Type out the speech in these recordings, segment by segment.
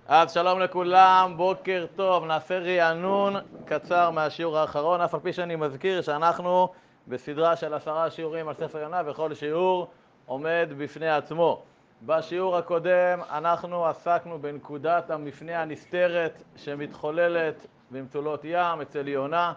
אז שלום לכולם, בוקר טוב, נעשה רענון קצר מהשיעור האחרון, אף על פי שאני מזכיר שאנחנו בסדרה של 10 שיעורים על ספר יונה, וכל שיעור עומד בפני עצמו. בשיעור הקודם אנחנו עסקנו בנקודת המפנה הנסתרת שמתחוללת במצולות ים אצל יונה.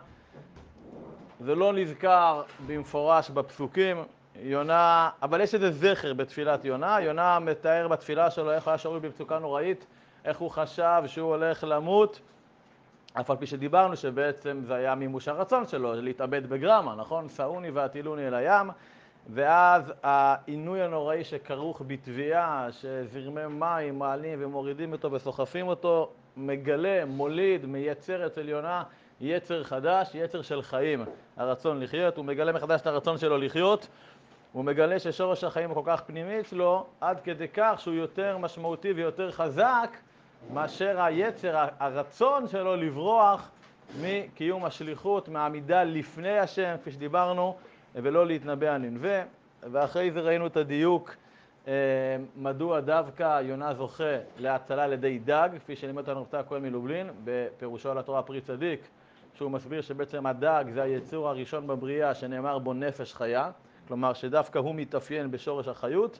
זה לא נזכר במפורש בפסוקים, יונה, אבל יש איזה זכר בתפילת יונה. יונה מתאר בתפילה שלו איך היה שרוי במצוקה נוראית, איך הוא חשב שהוא הולך למות, אף על פי שדיברנו שבעצם זה היה מימוש הרצון שלו, להתאבד בגרמה, נכון? סעוני והטילוני אל הים, ואז העינוי הנוראי שכרוך בתביעה, שזרמי מים מעלים ומורידים אותו וסוחפים אותו, מגלה, מוליד, מייצר אצל יונה יצר חדש, יצר של חיים, הרצון לחיות. הוא מגלה מחדש את הרצון שלו לחיות, הוא מגלה ששורש החיים הוא כל כך פנימי אצלו, עד כדי כך שהוא יותר משמעותי ויותר חזק מאשר היצר, הרצון שלו לברוח מקיום השליחות, מעמידה לפני השם, כפי שדיברנו, ולא להתנבא על ננבא. ואחרי זה ראינו את הדיוק מדוע דווקא יונה זוכה להצלה על ידי דג, כפי שלימד אותנו רב הכהן מלובלין בפירושו על התורה פרי צדיק, שהוא מסביר שבעצם הדג זה היצור הראשון בבריאה שנאמר בו נפש חיה, כלומר שדווקא הוא מתאפיין בשורש החיות,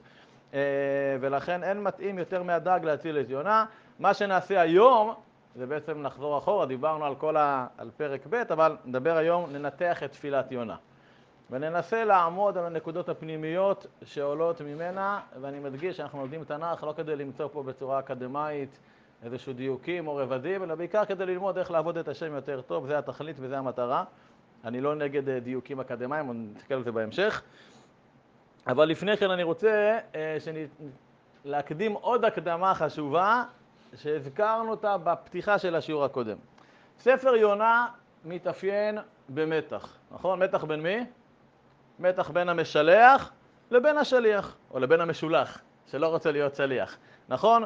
ולכן אין מתאים יותר מהדג להציל את יונה. מה שנעשה היום זה בעצם נחזור אחורה, דיברנו על פרק ב', אבל נדבר היום, ננתח את תפילת יונה. וננסה לעמוד על הנקודות הפנימיות שעולות ממנה, ואני מדגיש שאנחנו לומדים תנ"ך לא כדי למצוא פה בצורה אקדמית איזשהו דיוקים או רבדים, אלא בעיקר כדי ללמוד איך לעבוד את השם יותר טוב, זה התכלית וזה המטרה. אני לא נגד דיוקים אקדמיים, נסתכל על זה בהמשך. אבל לפני כן אני רוצה להקדים עוד הקדמה חשובה, שהזכרנו אותה בפתיחה של השיעור הקודם. ספר יונה מתאפיין במתח, נכון? מתח בין מי? מתח בין המשלח לבין השליח, או לבין המשולח, שלא רוצה להיות שליח, נכון?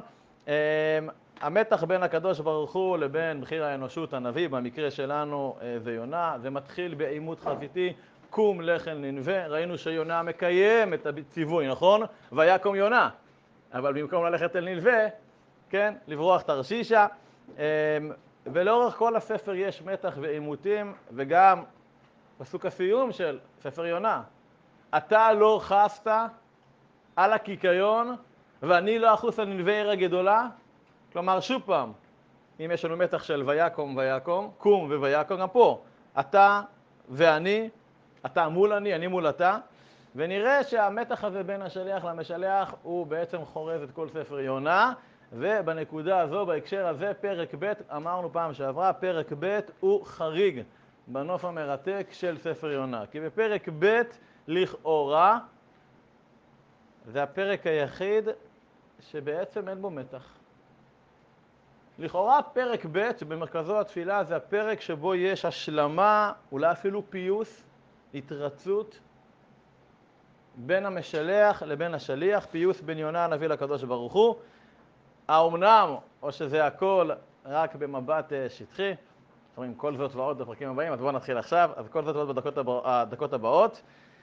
המתח בין הקדוש ברוך הוא לבין בחיר האנושות הנביא, במקרה שלנו זה יונה, זה מתחיל בעימות חזיתי, קום לך אל ננבא. ראינו שיונה מקיים את הציווי, נכון? ויקום יונה, אבל במקום ללכת אל ננבא, כן, לברוח תרשישה. ולאורך כל הספר יש מתח ועימותים, וגם פסוק הסיום של ספר יונה, אתה לא חסת על הקיקיון ואני לא אחוס על ננבא עיר הגדולה. כלומר, שוב פעם, אם יש לנו מתח של ויקום ויקום, קום וויקום, גם פה אתה ואני, אתה מול אני מול אתה, ונראה שהמתח הזה בין השליח למשלח הוא בעצם חורז את כל ספר יונה. ובנקודה הזו, בהקשר הזה, פרק ב', אמרנו פעם שעברה, פרק ב' הוא חריג בנוף המרתק של ספר יונה, כי בפרק ב' לכאורה זה הפרק היחיד שבעצם אין בו מתח. לכאורה פרק ב' שבמרכזו התפילה זה הפרק שבו יש השלמה, אולי אפילו פיוס, התרצות בין המשלח לבין השליח, פיוס בין יונה הנביא לקדוש ברוך הוא. האומנם, או שזה הכל רק במבט שטחי, אומרים כל זאת ועוד בפרקים הבאים, אז בואו נתחיל עכשיו. אז כל זאת ועוד בדקות הבאות,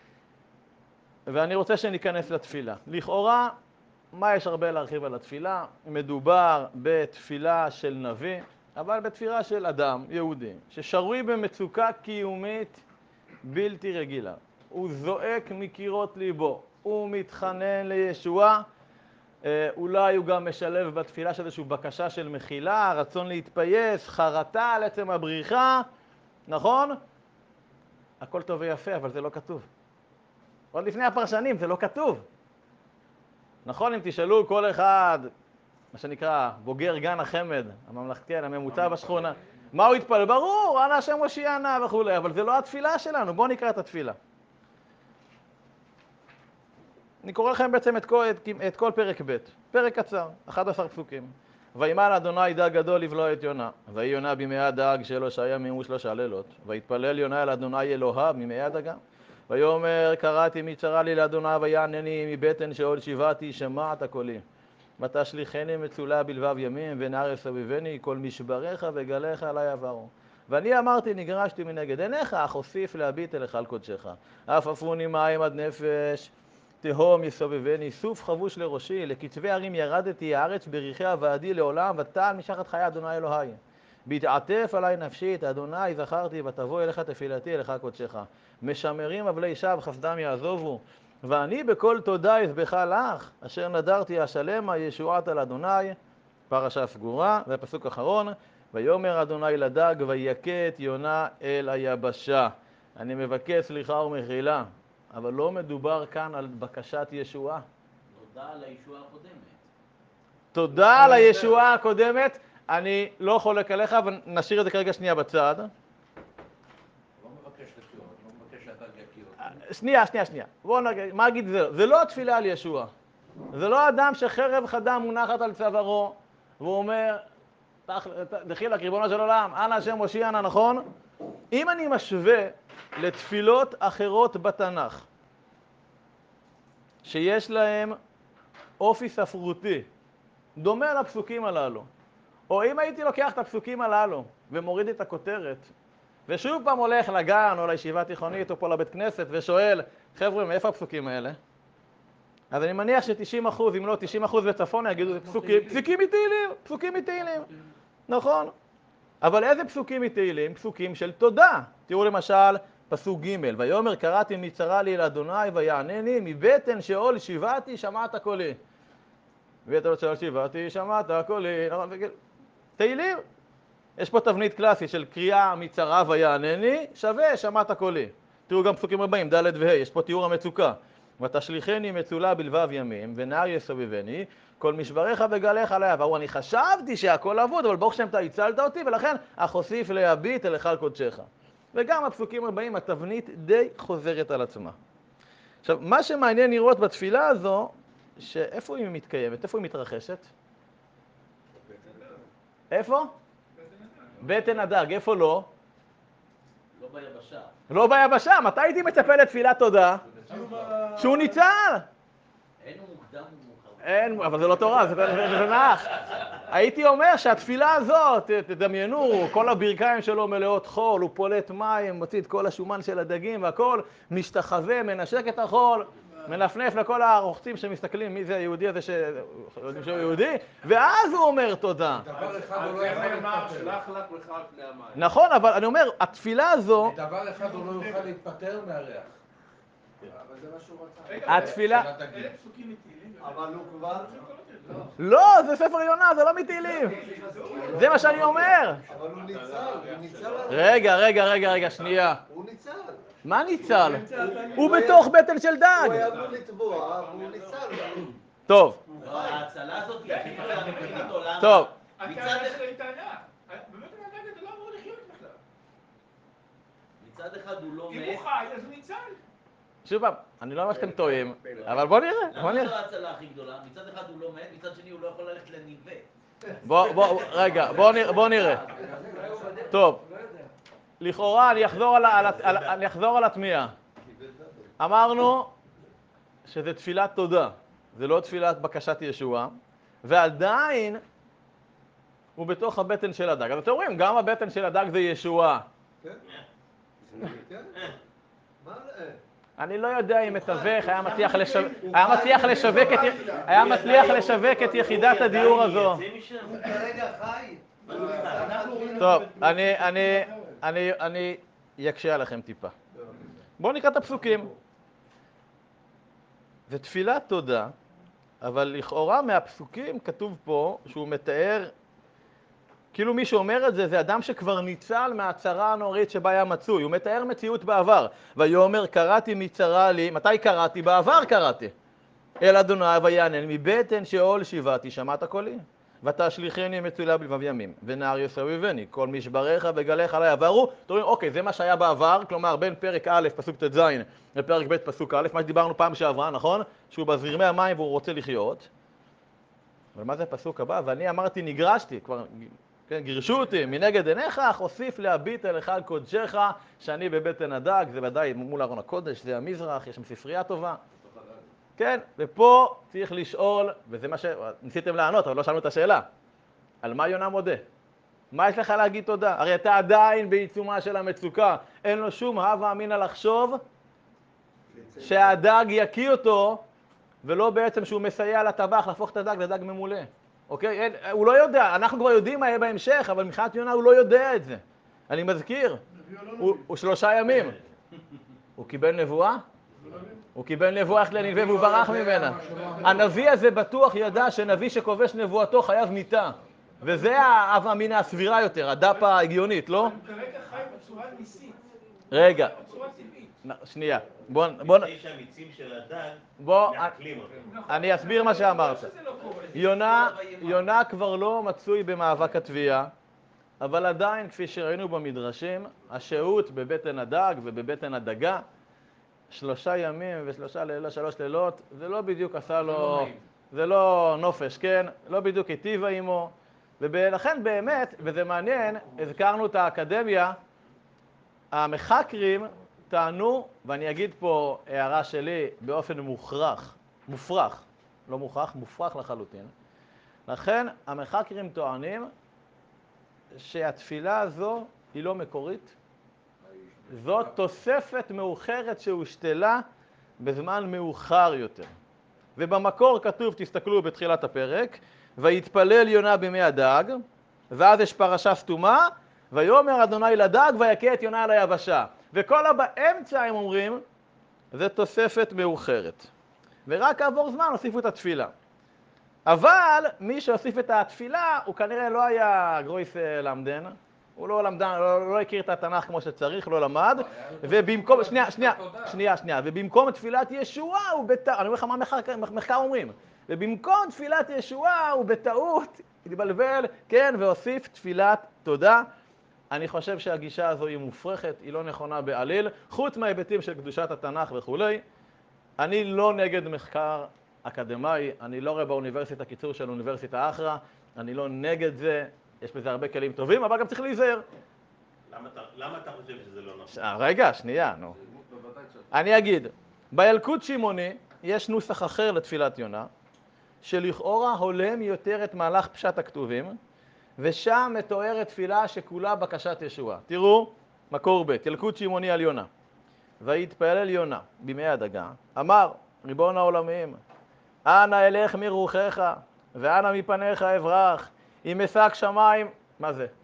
ואני רוצה שניכנס לתפילה. לכאורה, מה יש הרבה להרחיב על התפילה? מדובר בתפילה של נביא, אבל בתפילה של אדם, יהודי, ששרוי במצוקה קיומית בלתי רגילה. הוא זועק מקירות ליבו, הוא מתחנן לישועה, אולי הוא גם משלב בתפילה של איזושהי בקשה של מחילה, רצון להתפייס, חרטה על עצם הבריחה, נכון? הכל טוב ויפה, אבל זה לא כתוב. עוד לפני הפרשנים, זה לא כתוב. נכון, אם תשאלו כל אחד, מה שנקרא, בוגר גן החמד, הממלכתי, הממוצע בשכונה, מה הוא יתפלל? ברור, אנא השם הושיענה וכו', אבל זה לא התפילה שלנו. בואו נקרא את התפילה. אני קורא לכם בעצם את כל פרק ב', פרק קצר, 11 פסוקים. וימל אדוני דג גדול לבלוע את יונה, ויהי יונה בימי הדג שלו שהיה מימו 3 לילות, ויתפלל יונה אל אדוני אלוהיו מימי הדגה. ויאמר קראתי מצרה לי לאדוני ויענני מבטן שאול שיבעתי שמעת קולי. ותשליכני מצולה בלבב ימים ונהר סביבני כל משבריך וגליך עלי עברו. ואני אמרתי נגרשתי מנגד עיניך אך אוסיף להביט אל היכל קודשך. עפעפוני מים עד נפש תהום יסובבני, סוף חבוש לראשי, לכתבי הרים ירדתי, הארץ בריחי הוועדי לעולם, ותעל משחת חיי אדוני אלוהי. בהתעטף עלי נפשית, אדוני זכרתי, ותבוא אליך תפילתי, אליך קודשך. משמרים אבלי שווא, חסדם יעזובו. ואני בכל תודה אזבחה לך, אשר נדרתי אשלמה, ישועת על אדוני. פרשה סגורה, זה הפסוק האחרון. ויאמר אדוני לדג, ויכה את יונה אל היבשה. אני מבקש סליחה ומחילה, אבל לא מדובר כאן על בקשת ישועה. תודה על הישועה הקודמת. תודה על הישועה הקודמת. אני לא חולק עליך, אבל נשאיר את זה כרגע שנייה בצד. לא מבקש לחיות, לא מבקש שאתה יכיר אותי. שנייה. בואו נגיד, מה אגיד זה? זה לא התפילה על ישוע. זה לא אדם שחרב חדה מונחת על צווארו, והוא אומר, דחילק, ריבונו של עולם, אנא השם הושיענה, נכון? אם אני משווה לתפילות אחרות בתנ"ך, שיש להם אופי ספרותי, דומה לפסוקים הללו, או אם הייתי לוקח את הפסוקים הללו ומוריד את הכותרת, ושוב פעם הולך לגן או לישיבה תיכונית או פה לבית כנסת ושואל, חבר'ה, מאיפה הפסוקים האלה? אז אני מניח ש90%, אם לא 90% בצפון יגידו, זה פסוקים מתהילים, נכון? אבל איזה פסוקים מתהילים? פסוקים של תודה. תראו למשל, פסוק ג' ויאמר קראתי מצרה לי אל אדוני ויענני, מבטן שאול שיבעתי שמעת קולי. מבטן שאול שיבעתי שמעת קולי. תהילים. יש פה תבנית קלאסית של קריאה מצרה ויענני, שווה שמעת קולי. תראו גם פסוקים הבאים, ד' וה', יש פה תיאור המצוקה. ותשליכני מצולה בלבב ימים, ונהר יסובבני, כל משבריך וגליך עלי עברו. אני חשבתי שהכל אבוד, אבל ברוך שם אתה הצלת אותי, ולכן אך אוסיף להביט אל היכל קודשך. וגם הפסוקים הבאים, התבנית די חוזרת על עצמה. עכשיו, מה שמעניין לראות בתפילה הזו, שאיפה היא מתקיימת? איפה היא מתרחשת? איפה? בטן הדג. איפה לא? לא ביבשה. לא ביבשה. מתי הייתי מצפה לתפילת תודה? שהוא ניצל. אין הוא מוקדם ומאוחר. אין, אבל זה לא תורה, זה נח. הייתי אומר שהתפילה הזאת, תדמיינו, כל הברכיים שלו מלאות חול, הוא פולט מים, מוציא את כל השומן של הדגים והכל, משתחווה, מנשק את החול, מנפנף לכל הרוחצים שמסתכלים מי זה היהודי הזה שיודעים שהוא יהודי, ואז הוא אומר תודה. דבר אחד הוא לא יכול להתפטר. נכון, אבל אני אומר, התפילה הזו... דבר אחד הוא לא יוכל להתפטר מהריח. אבל זה מה שהוא רצה. התפילה... אלה פסוקים מתהילים. אבל הוא כבר... לא, זה ספר יונה, זה לא מתהילים. זה מה שאני אומר. אבל הוא ניצל. רגע, שנייה. הוא ניצל. מה ניצל? הוא בתוך בטן של דג. הוא היה אמור לטבוע, והוא ניצל. טוב. ההצלה הזאת היא הכי חזרה מבחינת עולם. טוב. הטענה שלה היא טענה. באמת הדג אתה לא אמור לחיות בכלל. מצד אחד הוא לא מת. אם הוא חי, אז הוא ניצל. שוב פעם, אני לא אומר שאתם טועים, אבל בוא נראה. למה זו ההצלה הכי גדולה? מצד אחד הוא לא מת, מצד שני הוא לא יכול ללכת לנלווה. בוא נראה. טוב. לכאורה אני אחזור על התמיהה. אמרנו שזה תפילת תודה, זה לא תפילת בקשת ישועה, ועדיין הוא בתוך הבטן של הדג. אז אתם רואים, גם הבטן של הדג זה ישועה. אני לא יודע אם מתווך היה מצליח לשווק את יחידת הדיור הזו. הוא כרגע חי. טוב, אני יקשה עליכם טיפה. בואו נקרא את הפסוקים. זה תפילת תודה, אבל לכאורה מהפסוקים כתוב פה שהוא מתאר, כאילו מי שאומר את זה, זה אדם שכבר ניצל מהצרה הנוראית שבה היה מצוי. הוא מתאר מציאות בעבר. ויאמר קראתי מצרה לי, מתי קראתי? בעבר קראתי. אל אדוני ויענן, מבטן שאול שיבעתי שמעת קולי. ותשליכני מצולה בלבב ימים, ונהר יסובבני, כל משבריך וגליך עלי עברו. תראו, אוקיי, זה מה שהיה בעבר, כלומר בין פרק א', פסוק ט"ז, לפרק ב', פסוק א', מה שדיברנו פעם שעברה, נכון? שהוא בזרמי המים והוא רוצה לחיות. אבל מה זה הפסוק הבא? ואני אמרתי, נגרשתי, כבר גירשו אותי, מנגד עיניך, אך אוסיף להביט אל היכל קודשך, שאני בבטן הדג, זה ודאי מול ארון הקודש, זה המזרח, יש שם ספרייה טובה. כן, ופה צריך לשאול, וזה מה שניסיתם לענות, אבל לא שאלנו את השאלה. על מה יונה מודה? מה יש לך להגיד תודה? הרי אתה עדיין בעיצומה של המצוקה. אין לו שום הווה אמינא לחשוב שהדג יקיא אותו ולא בעצם שהוא מסייע לטבח להפוך את הדג לדג ממולא. אוקיי? הוא לא יודע, אנחנו כבר יודעים מה יהיה בהמשך, אבל מבחינת יונה הוא לא יודע את זה. אני מזכיר, הוא 3 ימים. הוא קיבל נבואה? הוא קיבל נבואה איך לנינווה והוא ברח ממנה. הנביא הזה בטוח ידע שנביא שכובש נבואתו חייב מיתה. וזה האמינה הסבירה יותר, הדפה ההגיונית, לא? הוא כרגע חי בצורה ניסית. רגע, בצורה טבעית. שנייה. מפני שהמיצים של הדג מעכלים אותו. אני אסביר מה שאמרת. יונה כבר לא מצוי במאבק התביעה, אבל עדיין, כפי שראינו במדרשים, השהות בבטן הדג ובבטן הדגה, 3 ימים ו3 לילות, זה לא בדיוק עשה לו, זה לא נופש, כן? לא בדיוק היטיבה עמו, ולכן באמת, וזה מעניין, הזכרנו את האקדמיה, המחקרים טענו, ואני אגיד פה הערה שלי באופן מופרך, לא מוכח, מופרך לחלוטין. לכן המחקרים טוענים שהתפילה הזו היא לא מקורית, זאת תוספת מאוחרת שהושתלה בזמן מאוחר יותר. ובמקור כתוב, תסתכלו בתחילת הפרק, ויתפלל יונה במי הדג, ואז יש פרשה סתומה, ויאמר אדוני לדג ויכה את יונה על היבשה. וכל באמצע הם אומרים, זה תוספת מאוחרת. ורק כעבור זמן הוסיפו את התפילה. אבל מי שהוסיף את התפילה, הוא כנראה לא היה גרויס למדן, הוא לא למדן, לא הכיר את התנ"ך כמו שצריך, לא למד, ובמקום, שנייה, ובמקום תפילת ישועה הוא בטעות, אני אומר לך מה מחקר אומרים, ובמקום תפילת ישועה הוא בטעות התבלבל, כן, והוסיף תפילת תודה. אני חושב שהגישה הזו היא מופרכת, היא לא נכונה בעליל, חוץ מההיבטים של קדושת התנ"ך וכולי. אני לא נגד מחקר אקדמאי, אני לא רואה באוניברסיטה קיצור של אוניברסיטה אחרא, אני לא נגד זה, יש בזה הרבה כלים טובים, אבל גם צריך להיזהר. למה אתה חושב שזה לא נכון? רגע, שנייה, נו. אני אגיד, בילקוט שמעוני יש נוסח אחר לתפילת יונה, שלכאורה הולם יותר את מהלך פשט הכתובים, ושם מתוארת תפילה שכולה בקשת ישועה. תראו, מקור ב', ילקוט שמעוני על יונה. ויתפלל יונה בימי הדגה, אמר, ריבון העולמים, אנא אלך מרוחך, ואנא מפניך אברח, אם אשק שמיים, מה זה?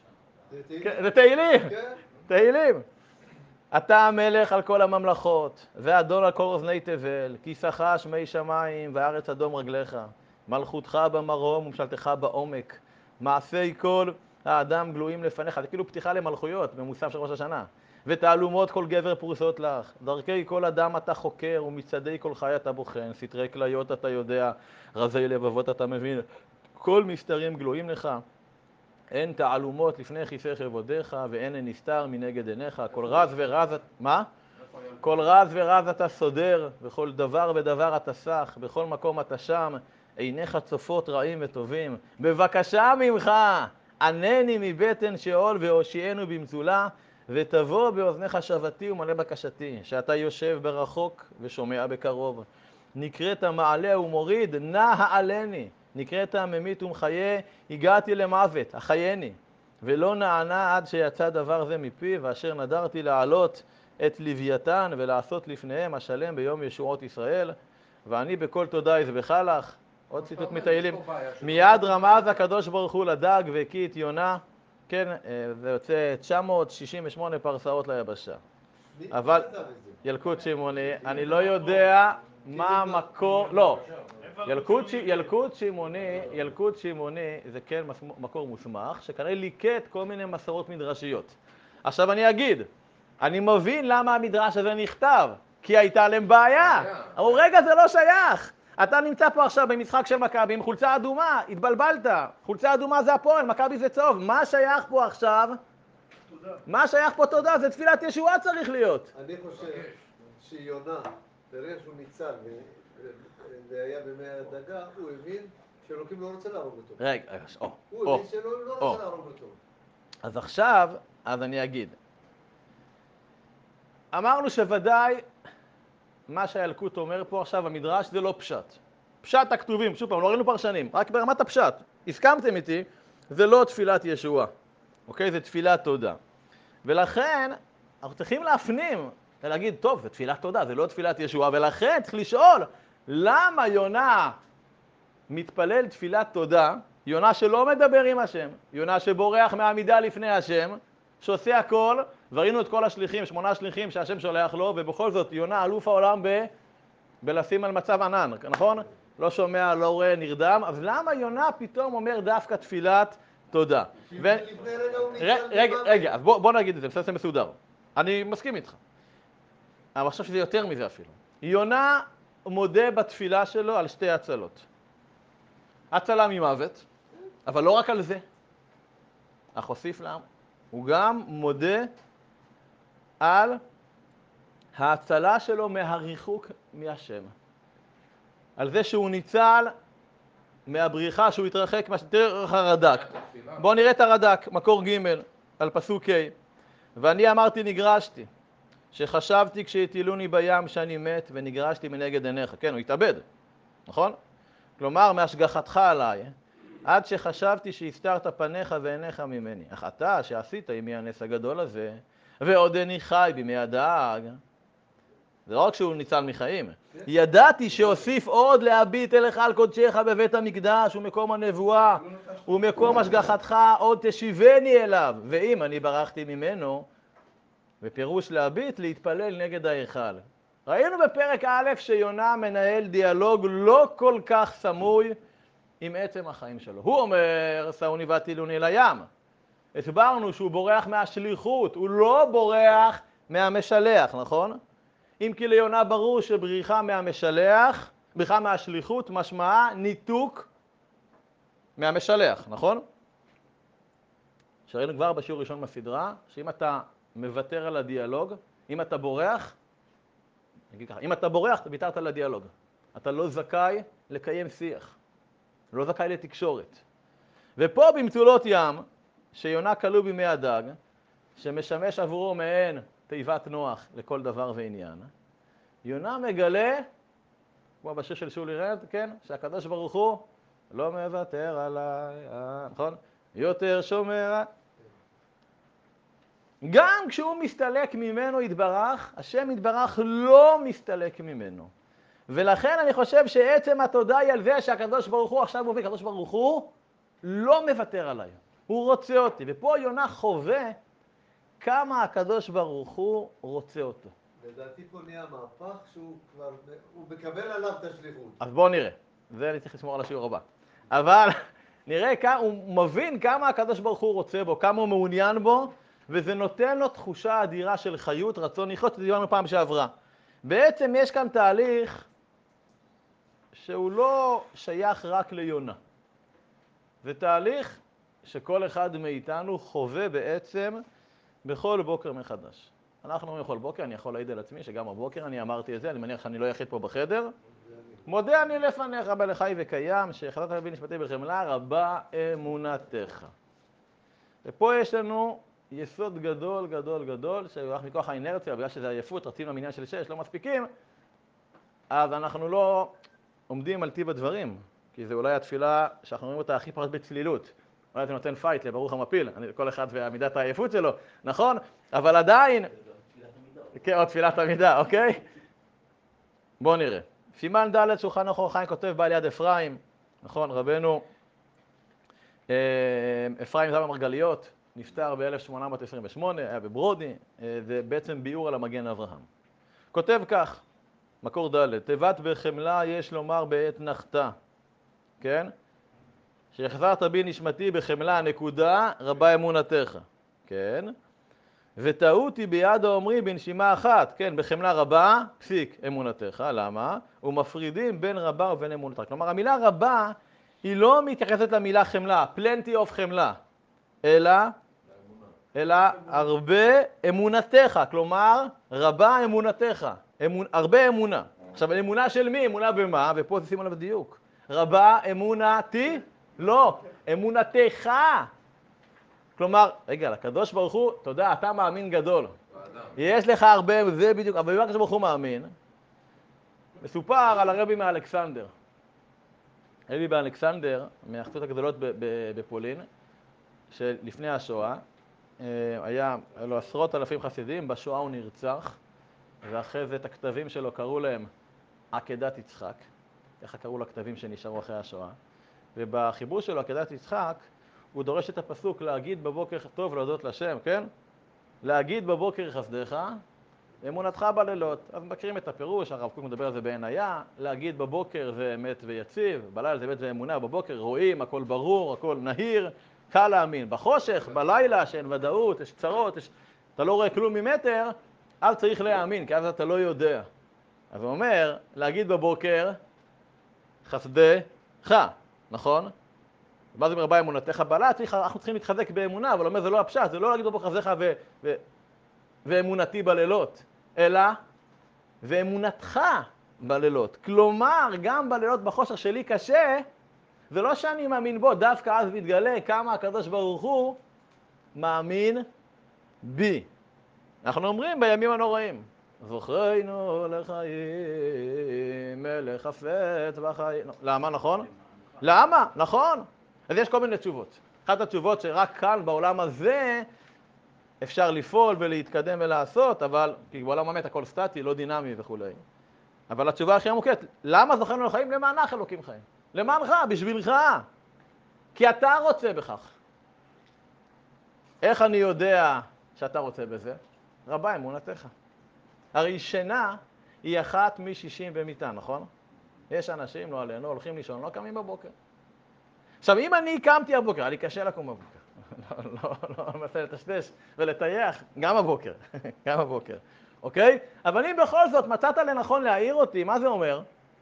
זה תהילים, תהילים. אתה המלך על כל הממלכות, ואדון על כל אוזני תבל, כיסאך שמי שמיים, והארץ אדום רגליך, מלכותך במרום ומשלתך בעומק, מעשי כל האדם גלויים לפניך. זה כאילו פתיחה למלכויות במוסף של ראש השנה. ותעלומות כל גבר פרוסות לך, דרכי כל אדם אתה חוקר, ומצעדי כל חי אתה בוחן, סתרי כליות אתה יודע, רזי לבבות אתה מבין, כל מסתרים גלויים לך, אין תעלומות לפני כיסא כבודיך, ואין נסתר מנגד עיניך, כל רז ורז, מה? כל רז ורז אתה סודר, וכל דבר ודבר אתה סח, בכל מקום אתה שם, עיניך צופות רעים וטובים. בבקשה ממך, ענני מבטן שאול והושיענו במצולה, ותבוא באוזניך שבתי ומלא בקשתי, שאתה יושב ברחוק ושומע בקרוב. נקראת מעלה ומוריד, נא העלני. נקראת ממית ומחיה, הגעתי למוות, החייני. ולא נענה עד שיצא דבר זה מפי, ואשר נדרתי לעלות את לוויתן ולעשות לפניהם השלם ביום ישועות ישראל. ואני בכל תודה אזבח לך. עוד ציטוט מתהילים. מיד רמז הקדוש ברוך הוא לדג והקיא את יונה. כן, זה יוצא 968 פרסאות ליבשה. אבל ילקוט שמעוני, אני לא יודע מה המקור, לא. ילקוט שמעוני זה כן מקור מוסמך, שכנראה ליקט כל מיני מסורות מדרשיות. עכשיו אני אגיד, אני מבין למה המדרש הזה נכתב, כי הייתה להם בעיה. אמרו, רגע, זה לא שייך. אתה נמצא פה עכשיו במשחק של מכבי עם חולצה אדומה, התבלבלת. חולצה אדומה זה הפועל, מכבי זה צהוב. מה שייך פה עכשיו? תודה. מה שייך פה תודה? זה תפילת ישועה צריך להיות. אני חושב שיונה, ברגע שהוא ניצל והיה במי הדגה, הוא הבין שאלוקים לא רוצה להרוג אותו. רגע, הוא הבין שלא רוצה להרוג אותו. אז עכשיו, אז אני אגיד. אמרנו שוודאי, מה שהילקוט אומר פה עכשיו, המדרש, זה לא פשט. פשט הכתובים, שוב פעם, לא ראינו פרשנים, רק ברמת הפשט. הסכמתם איתי, זה לא תפילת ישועה. אוקיי? זה תפילת תודה. ולכן, אנחנו צריכים להפנים, ולהגיד, טוב, זה תפילת תודה, זה לא תפילת ישועה, ולכן צריך לשאול, למה יונה מתפלל תפילת תודה, יונה שלא מדבר עם השם, יונה שבורח מעמידה לפני השם, שעושה הכל, וראינו את כל השליחים, 8 שליחים שהשם שולח לו, ובכל זאת יונה אלוף העולם בלשים על מצב ענן, נכון? לא שומע, לא רואה, נרדם, אז למה יונה פתאום אומר דווקא תפילת תודה? רגע, אז בוא נגיד את זה, בסדר מסודר. אני מסכים איתך. אבל אני חושב שזה יותר מזה אפילו. יונה מודה בתפילה שלו על 2 הצלות. הצלה ממוות, אבל לא רק על זה. אך הוסיף לעם. הוא גם מודה על ההצלה שלו מהריחוק מהשם. על זה שהוא ניצל מהבריחה, שהוא התרחק דרך הרד"ק. בואו נראה את הרד"ק, מקור ג' על פסוק ה'. ואני אמרתי נגרשתי, שחשבתי כשהטילוני בים שאני מת ונגרשתי מנגד עיניך. כן, הוא התאבד, נכון? כלומר, מהשגחתך עליי, עד שחשבתי שהסתרת פניך ועיניך ממני. אך אתה שעשית עמי הנס הגדול הזה, ועודני חי בימי הדאג, זה לא רק שהוא ניצל מחיים. ידעתי שהוסיף עוד להביט אליך על קודשך בבית המקדש ומקום הנבואה ומקום השגחתך עוד תשיבני אליו. ואם אני ברחתי ממנו, בפירוש להביט, להתפלל נגד ההיכל. ראינו בפרק א' שיונה מנהל דיאלוג לא כל כך סמוי עם עצם החיים שלו. הוא אומר, סעוני והטילוני לים. הסברנו שהוא בורח מהשליחות, הוא לא בורח מהמשלח, נכון? אם כי ליונה ברור שבריחה מהמשלח, בריחה מהשליחות, משמעה ניתוק מהמשלח, נכון? שראינו כבר בשיעור ראשון בסדרה, שאם אתה מוותר על הדיאלוג, אם אתה בורח, נגיד ככה, אם אתה בורח, אתה ויתרת על הדיאלוג. אתה לא זכאי לקיים שיח, לא זכאי לתקשורת. ופה במצולות ים, שיונה כלוא בימי הדג, שמשמש עבורו מעין תיבת נוח לכל דבר ועניין, יונה מגלה, כמו בשיר של שולי רד, כן, שהקדוש ברוך הוא לא מוותר עליי, נכון? יותר שומר. גם כשהוא מסתלק ממנו יתברך, השם יתברך לא מסתלק ממנו. ולכן אני חושב שעצם התודה היא על זה שהקדוש ברוך הוא עכשיו מוביל, הקדוש ברוך הוא לא מוותר עליי, הוא רוצה אותי. ופה יונה חווה כמה הקדוש ברוך הוא רוצה אותו. לדעתי פה נהיה מהפך שהוא כבר, הוא מקבל עליו את השליחות. אז בואו נראה, זה אני צריך לשמור על השיעור הבא. אבל נראה כמה, הוא מבין כמה הקדוש ברוך הוא רוצה בו, כמה הוא מעוניין בו, וזה נותן לו תחושה אדירה של חיות, רצון לחיות, שזה דיברנו פעם שעברה. בעצם יש כאן תהליך שהוא לא שייך רק ליונה. זה תהליך שכל אחד מאיתנו חווה בעצם בכל בוקר מחדש. אנחנו אומרים בכל בוקר, אני יכול להעיד על עצמי שגם הבוקר אני אמרתי את זה, אני מניח שאני לא יחיד פה בחדר. מודה אני לפניך בא לחי וקיים, שהחלטת להביא נשמתי בחמלה רבה אמונתך. ופה יש לנו יסוד גדול גדול גדול, שהוא מכוח האינרציה, בגלל שזה עייפות, רצים למניין של 6, לא מספיקים, אז אנחנו לא עומדים על טיב הדברים, כי זה אולי התפילה שאנחנו רואים אותה הכי פחות בצלילות. אולי זה נותן פייט לברוך המפיל, כל אחד ועמידת העייפות שלו, נכון? אבל עדיין... כן, עוד תפילת עמידה, אוקיי? בואו נראה. סימן ד' שולחן אור חיים כותב בעל יד אפרים, נכון, רבנו אפרים זלמן מרגליות, נפטר ב-1828, היה בברודי, זה בעצם ביאור על המגן אברהם. כותב כך, מקור ד', תיבת בחמלה יש לומר בעת נחתה, כן? שהחזרת בי נשמתי בחמלה נקודה רבה אמונתך, כן? וטעותי ביד האומרי בנשימה אחת, כן, בחמלה רבה, פסיק אמונתך, למה? ומפרידים בין רבה ובין אמונתך. כלומר, המילה רבה היא לא מתייחסת למילה חמלה, plenty of חמלה, אלא הרבה אמונתך, כלומר, רבה אמונתך, הרבה אמונה. עכשיו, אמונה של מי? אמונה במה? ופה שימו לב דיוק. רבה אמונתי? לא, אמונתך. כלומר, רגע, לקדוש ברוך הוא, תודה, אתה מאמין גדול. יש לך הרבה, זה בדיוק, אבל במה הקדוש ברוך הוא מאמין? מסופר על הרבי מאלכסנדר. הרבי באלכסנדר, מהאחצות הגדולות בפולין, שלפני השואה, היה לו 10,000 חסידים, בשואה הוא נרצח, ואחרי זה את הכתבים שלו קראו להם עקדת יצחק. ככה קראו לכתבים שנשארו אחרי השואה. ובחיבור שלו, עקדת יצחק, הוא דורש את הפסוק להגיד בבוקר טוב להודות לשם, כן? להגיד בבוקר חסדיך, אמונתך בלילות. אז מכירים את הפירוש, הרב קוק מדבר על זה בעיניה, להגיד בבוקר זה אמת ויציב, בלילה זה אמת ואמונה, בבוקר רואים, הכל ברור, הכל נהיר, קל להאמין. בחושך, בלילה, שאין ודאות, יש צרות, אתה לא רואה כלום ממטר, אז צריך להאמין, כי אז אתה לא יודע. אז הוא אומר, להגיד בבוקר חסדיך, נכון? ואז הוא אומר, בא אמונתך בלילה, אנחנו צריכים להתחזק באמונה, אבל הוא אומר, זה לא הפשט, זה לא להגיד בבוקר חסדיך ואמונתי בלילות, אלא ואמונתך בלילות. כלומר, גם בלילות בחושך שלי קשה, זה לא שאני מאמין בו, דווקא אז מתגלה כמה הקדוש ברוך הוא מאמין בי. אנחנו אומרים בימים הנוראים, זוכרנו לחיים, מלך חפץ בחיים. למה, נכון? למה? נכון. אז יש כל מיני תשובות. אחת התשובות שרק כאן בעולם הזה אפשר לפעול ולהתקדם ולעשות, אבל כי בעולם המת הכל סטטי, לא דינמי וכו'. אבל התשובה הכי עמוקת, למה זוכרנו לחיים? למענך אלוקים חיים. למענך, בשבילך. כי אתה רוצה בכך. איך אני יודע שאתה רוצה בזה? רבה אמונתך. הרי שינה היא אחת מ-60 במיטה, נכון? יש אנשים, לא עלינו, הולכים לישון, לא קמים בבוקר. עכשיו, אם אני קמתי הבוקר, היה לי קשה לקום בבוקר. לא מנסה לטשטש ולטייח, גם הבוקר, גם הבוקר, אוקיי? אבל אם בכל זאת מצאת לנכון להעיר אותי, מה זה אומר?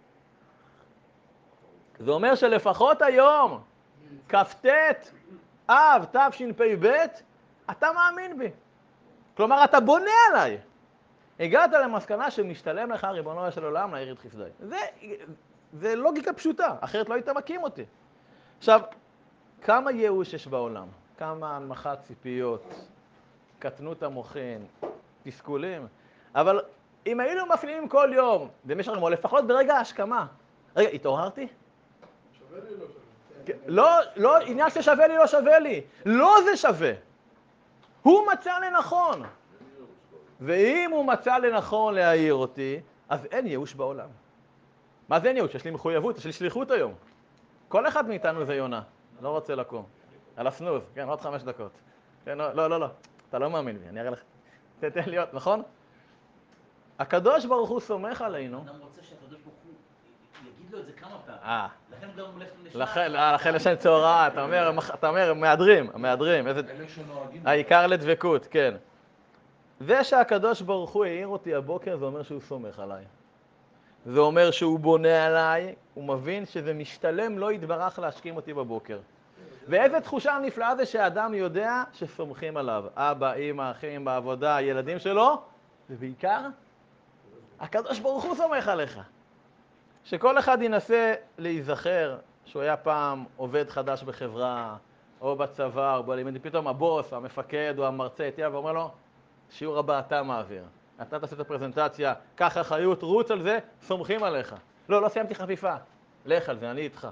זה אומר שלפחות היום, כ"ט אב תשפ"ב, אתה מאמין בי. כלומר, אתה בונה עליי. הגעת למסקנה שמשתלם לך, ריבונו של עולם, להעיר את חסדיי. זה לוגיקה פשוטה, אחרת לא היית מקים אותי. עכשיו, כמה ייאוש יש בעולם? כמה הנמכת ציפיות, קטנות המוחין, תסכולים. אבל אם היינו מפנימים כל יום, במשך יום, לפחות ברגע ההשכמה, רגע, התעוררתי? שווה לי לא שווה. לא, עניין ששווה לי לא שווה לי. לא זה שווה. הוא מצא לנכון. ואם הוא מצא לנכון להעיר אותי, אז אין ייאוש בעולם. מה זה אין ייאוש? יש לי מחויבות, יש לי שליחות היום. כל אחד מאיתנו זה יונה, לא רוצה לקום. על הסנוז, כן, עוד 5 דקות. כן, לא, אתה לא מאמין בי, אני אראה לך. תתן להיות, נכון? הקדוש ברוך הוא סומך עלינו. אדם רוצה שהקדוש ברוך הוא יגיד לו את זה כמה פעמים. לכן גם הולך לשם. לכן לשם צהרה, אתה אומר, מהדרים. אלה שנוהגים. העיקר לדבקות, כן. זה שהקדוש ברוך הוא העיר אותי הבוקר, זה אומר שהוא סומך עליי. זה אומר שהוא בונה עליי, הוא מבין שזה משתלם לא יתברך להשכים אותי בבוקר. ואיזה תחושה נפלאה זה שהאדם יודע שסומכים עליו. אבא, אמא, אחים, בעבודה, הילדים שלו, ובעיקר, הקדוש ברוך הוא סומך עליך. שכל אחד ינסה להיזכר שהוא היה פעם עובד חדש בחברה, או בצבא, או בלימודים, פתאום הבוס, המפקד או המרצה, תהיה ואומר לו, שיעור הבא אתה מעביר. אתה תעשה את הפרזנטציה, קח אחריות, רוץ על זה, סומכים עליך. לא סיימתי חפיפה. לך על זה, אני איתך.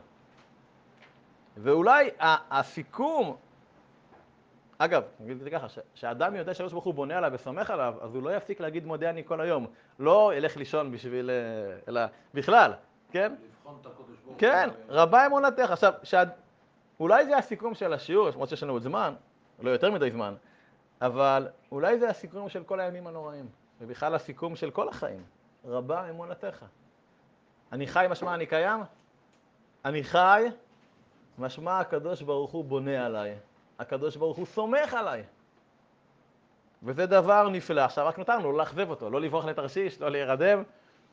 ואולי הסיכום, אגב, נגיד את זה ככה, שהאדם יודע שהקדוש ברוך הוא בונה עליו וסומך עליו, אז הוא לא יפסיק להגיד מודה אני כל היום. לא ילך לישון בשביל, אלא בכלל, כן? לבחון את הקדוש ברוך הוא. כן, רבה אמונתך. עכשיו, אולי זה הסיכום של השיעור, למרות שיש לנו עוד זמן, לא יותר מדי זמן, אבל אולי זה הסיכום של כל הימים הנוראים, ובכלל הסיכום של כל החיים. רבה אמונתך. אני חי משמע אני קיים? אני חי משמע הקדוש ברוך הוא בונה עליי. הקדוש ברוך הוא סומך עליי. וזה דבר נפלא. עכשיו רק נותרנו לא לאכזב אותו, לא לברוח לתרשיש, לא להירדם.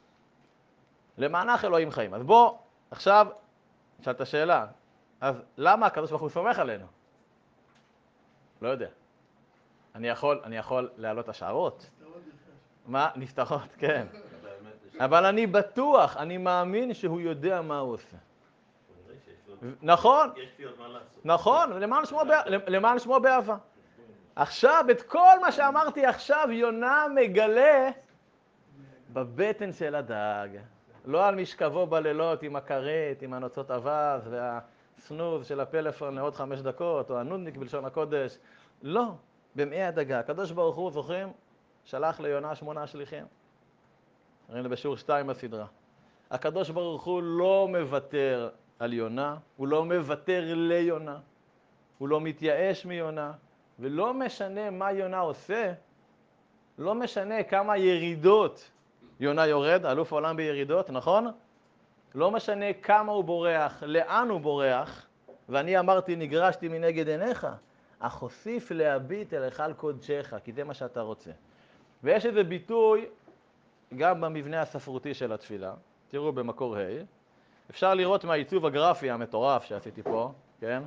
למענך אלוהים חיים. אז בוא, עכשיו, שאלת השאלה, אז למה הקדוש ברוך הוא סומך עלינו? לא יודע. אני יכול להעלות השערות. מה? נסתרות, כן. אבל אני בטוח, אני מאמין שהוא יודע מה הוא עושה. נכון, נכון, למען שמו באהבה. עכשיו, את כל מה שאמרתי עכשיו, יונה מגלה בבטן של הדג. לא על משכבו בלילות עם הכרית, עם הנוצות אבז והסנוז של הפלאפון לעוד 5 דקות, או הנודניק בלשון הקודש. לא, במעי הדגה. הקדוש ברוך הוא, זוכרים? שלח ליונה 8 שליחים. ראינו בשיעור 2 בסדרה. הקדוש ברוך הוא לא מוותר על יונה, הוא לא מוותר ליונה, הוא לא מתייאש מיונה, ולא משנה מה יונה עושה, לא משנה כמה ירידות יונה יורד, אלוף העולם בירידות, נכון? לא משנה כמה הוא בורח, לאן הוא בורח, ואני אמרתי, נגרשתי מנגד עיניך, אך הוסיף להביט אל היכל קודשך, כי זה מה שאתה רוצה. ויש איזה ביטוי גם במבנה הספרותי של התפילה, תראו במקור ה', אפשר לראות מהעיצוב הגרפי המטורף שעשיתי פה, כן?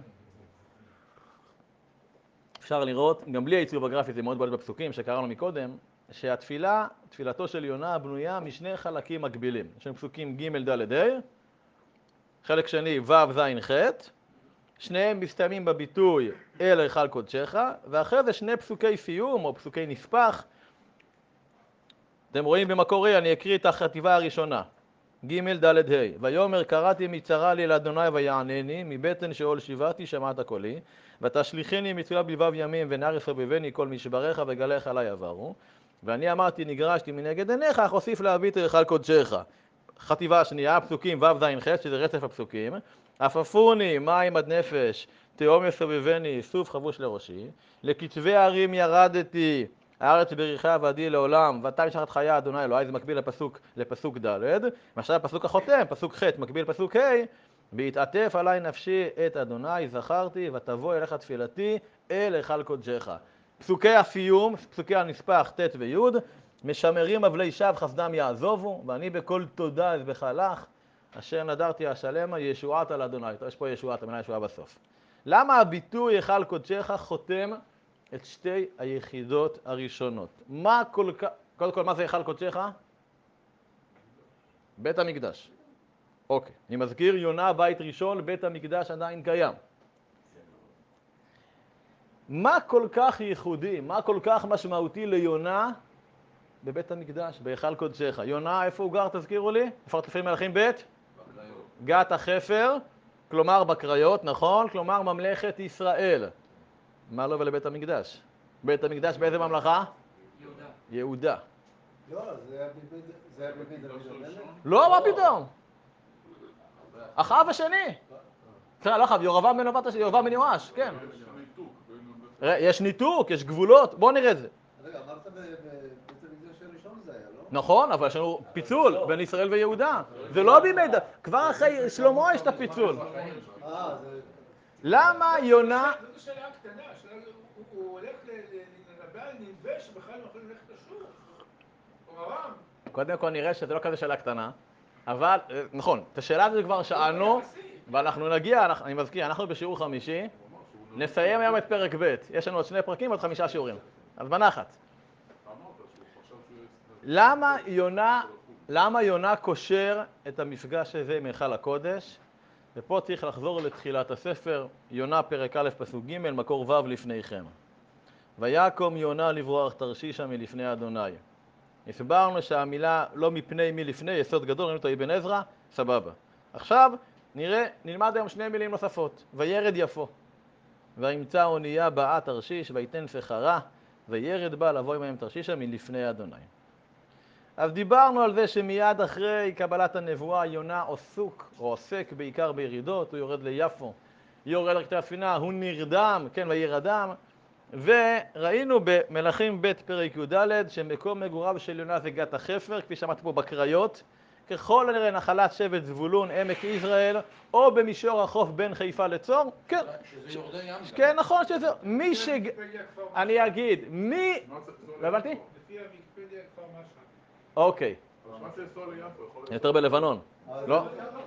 אפשר לראות, גם בלי העיצוב הגרפי זה מאוד בולט בפסוקים שקראנו מקודם, שהתפילה, תפילתו של יונה בנויה משני חלקים מקבילים. יש לנו פסוקים ג' ד' ה', חלק שני ו' ז' ח', שניהם מסתיימים בביטוי אל היכל קודשך, ואחרי זה שני פסוקי סיום או פסוקי נספח. אתם רואים במקור ה', אני אקריא את החטיבה הראשונה, ג' ד' ה', ויאמר קראתי מצרה לי לאדוני ויענני, מבטן שאול שיבתי שמעת קולי, ותשליכני מצולה בלבב ימים ונהר יסובבני כל משבריך וגליך עלי עברו, ואני אמרתי נגרשתי מנגד עיניך, אך אוסיף להביט אל היכל קודשך. חטיבה השנייה, פסוקים ו' ז' ח', שזה רצף הפסוקים, עפפוני מים עד נפש, תהום יסובבני, סוף חבוש לראשי, לכתבי הרים ירדתי, הארץ בריחה ועדי לעולם, ואתה משחת חיה אדוני אלוהי, זה מקביל לפסוק ד', ועכשיו הפסוק החותם, פסוק ח', מקביל לפסוק ה', בהתעטף עלי נפשי את אדוני, זכרתי ותבוא אליך תפילתי אל היכל קודשך. פסוקי הסיום, פסוקי הנספח ט' וי', משמרים אבלי שווא חסדם יעזובו, ואני בכל תודה אזבחה לך, אשר נדרתי השלמה ישועת על אדוני. יש פה ישועת, המילה ישועה בסוף. למה הביטוי היכל קודשך חותם את שתי היחידות הראשונות? קודם כל, מה זה היכל קודשך? בית המקדש. אוקיי, אני מזכיר, יונה בית ראשון, בית המקדש עדיין קיים. מה כל כך ייחודי, מה כל כך משמעותי ליונה בבית המקדש, בהיכל קודשך? יונה, איפה הוא גר, תזכירו לי? איפה תפרים מלכים ב'? גת החפר, כלומר בקריות, נכון? כלומר ממלכת ישראל. מה לו ולבית המקדש? בית המקדש באיזה ממלכה? יהודה. יהודה. לא, זה היה בבית דוד המלך? לא, מה פתאום? אחאב השני. סליחה, לא אחאב, ירבעם בן יואש, כן. יש ניתוק, יש גבולות, בואו נראה את זה. רגע, אמרת בבית המקדש הראשון זה היה, לא? נכון, אבל יש לנו פיצול בין ישראל ויהודה. זה לא בימי דוד, כבר אחרי שלמה יש את הפיצול. זה... למה יונה... זאת השאלה הקטנה, הוא הולך לנבא על נבא שבכלל לא יכולים ללכת לשוק. הוא הרם. קודם כל נראה שזה לא כזה שאלה קטנה, אבל נכון, את השאלה הזו כבר שאלנו, ואנחנו נגיע, אני מזכיר, אנחנו בשיעור חמישי, נסיים היום את פרק ב', יש לנו עוד 2 פרקים, עוד 5 שיעורים, אז בנחת. למה יונה קושר את המפגש הזה עם היכל הקודש? ופה צריך לחזור לתחילת הספר, יונה פרק א' פסוק ג', מקור ו' לפניכם. ויקום יונה לברוח תרשישה מלפני אדוני. הסברנו שהמילה לא מפני מי לפני, יסוד גדול, ראינו אותו אבן עזרא, סבבה. עכשיו נלמד היום 2 מילים נוספות. וירד יפו, וימצא אונייה באה תרשיש, ויתן שכרה, וירד בה לבוא עמהם תרשישה מלפני אדוני. אז דיברנו על זה שמיד אחרי קבלת הנבואה יונה עוסק בעיקר בירידות, הוא יורד ליפו, יורד לקטע הספינה, הוא נרדם, כן, וירדם, וראינו במלכים ב' פרק י"ד שמקום מגוריו של יונה זה גת החפר, כפי שאמרתי פה בקריות, ככל הנראה נחלת שבט זבולון, עמק יזרעאל, או במישור החוף בין חיפה לצור, כן, שזה יורדי ים. כן, נכון שזה, אני אגיד, לא הבנתי? לפי הוויקיפדיה כבר משהו. אוקיי. יותר בלבנון. לא?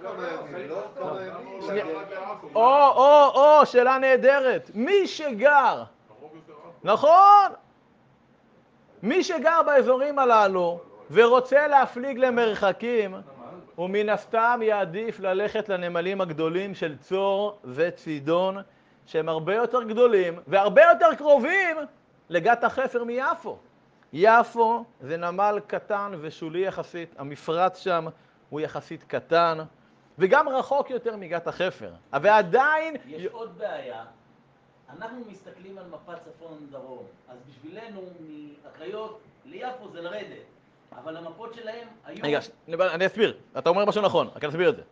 שאלה נהדרת. מי שגר, נכון? מי שגר באזורים הללו ורוצה להפליג למרחקים, הוא מן הסתם יעדיף ללכת לנמלים הגדולים של צור וצידון, שהם הרבה יותר גדולים והרבה יותר קרובים לגת החפר מיפו. יפו זה נמל קטן ושולי יחסית, המפרץ שם הוא יחסית קטן, וגם רחוק יותר מגת החפר. ועדיין... יש עוד בעיה, אנחנו מסתכלים על מפת צפון דרום, אז בשבילנו מהקריות ליפו זה לרדת. אבל המפות שלהם היו... רגע, אני אסביר, אתה אומר משהו נכון, רק אני אסביר את זה.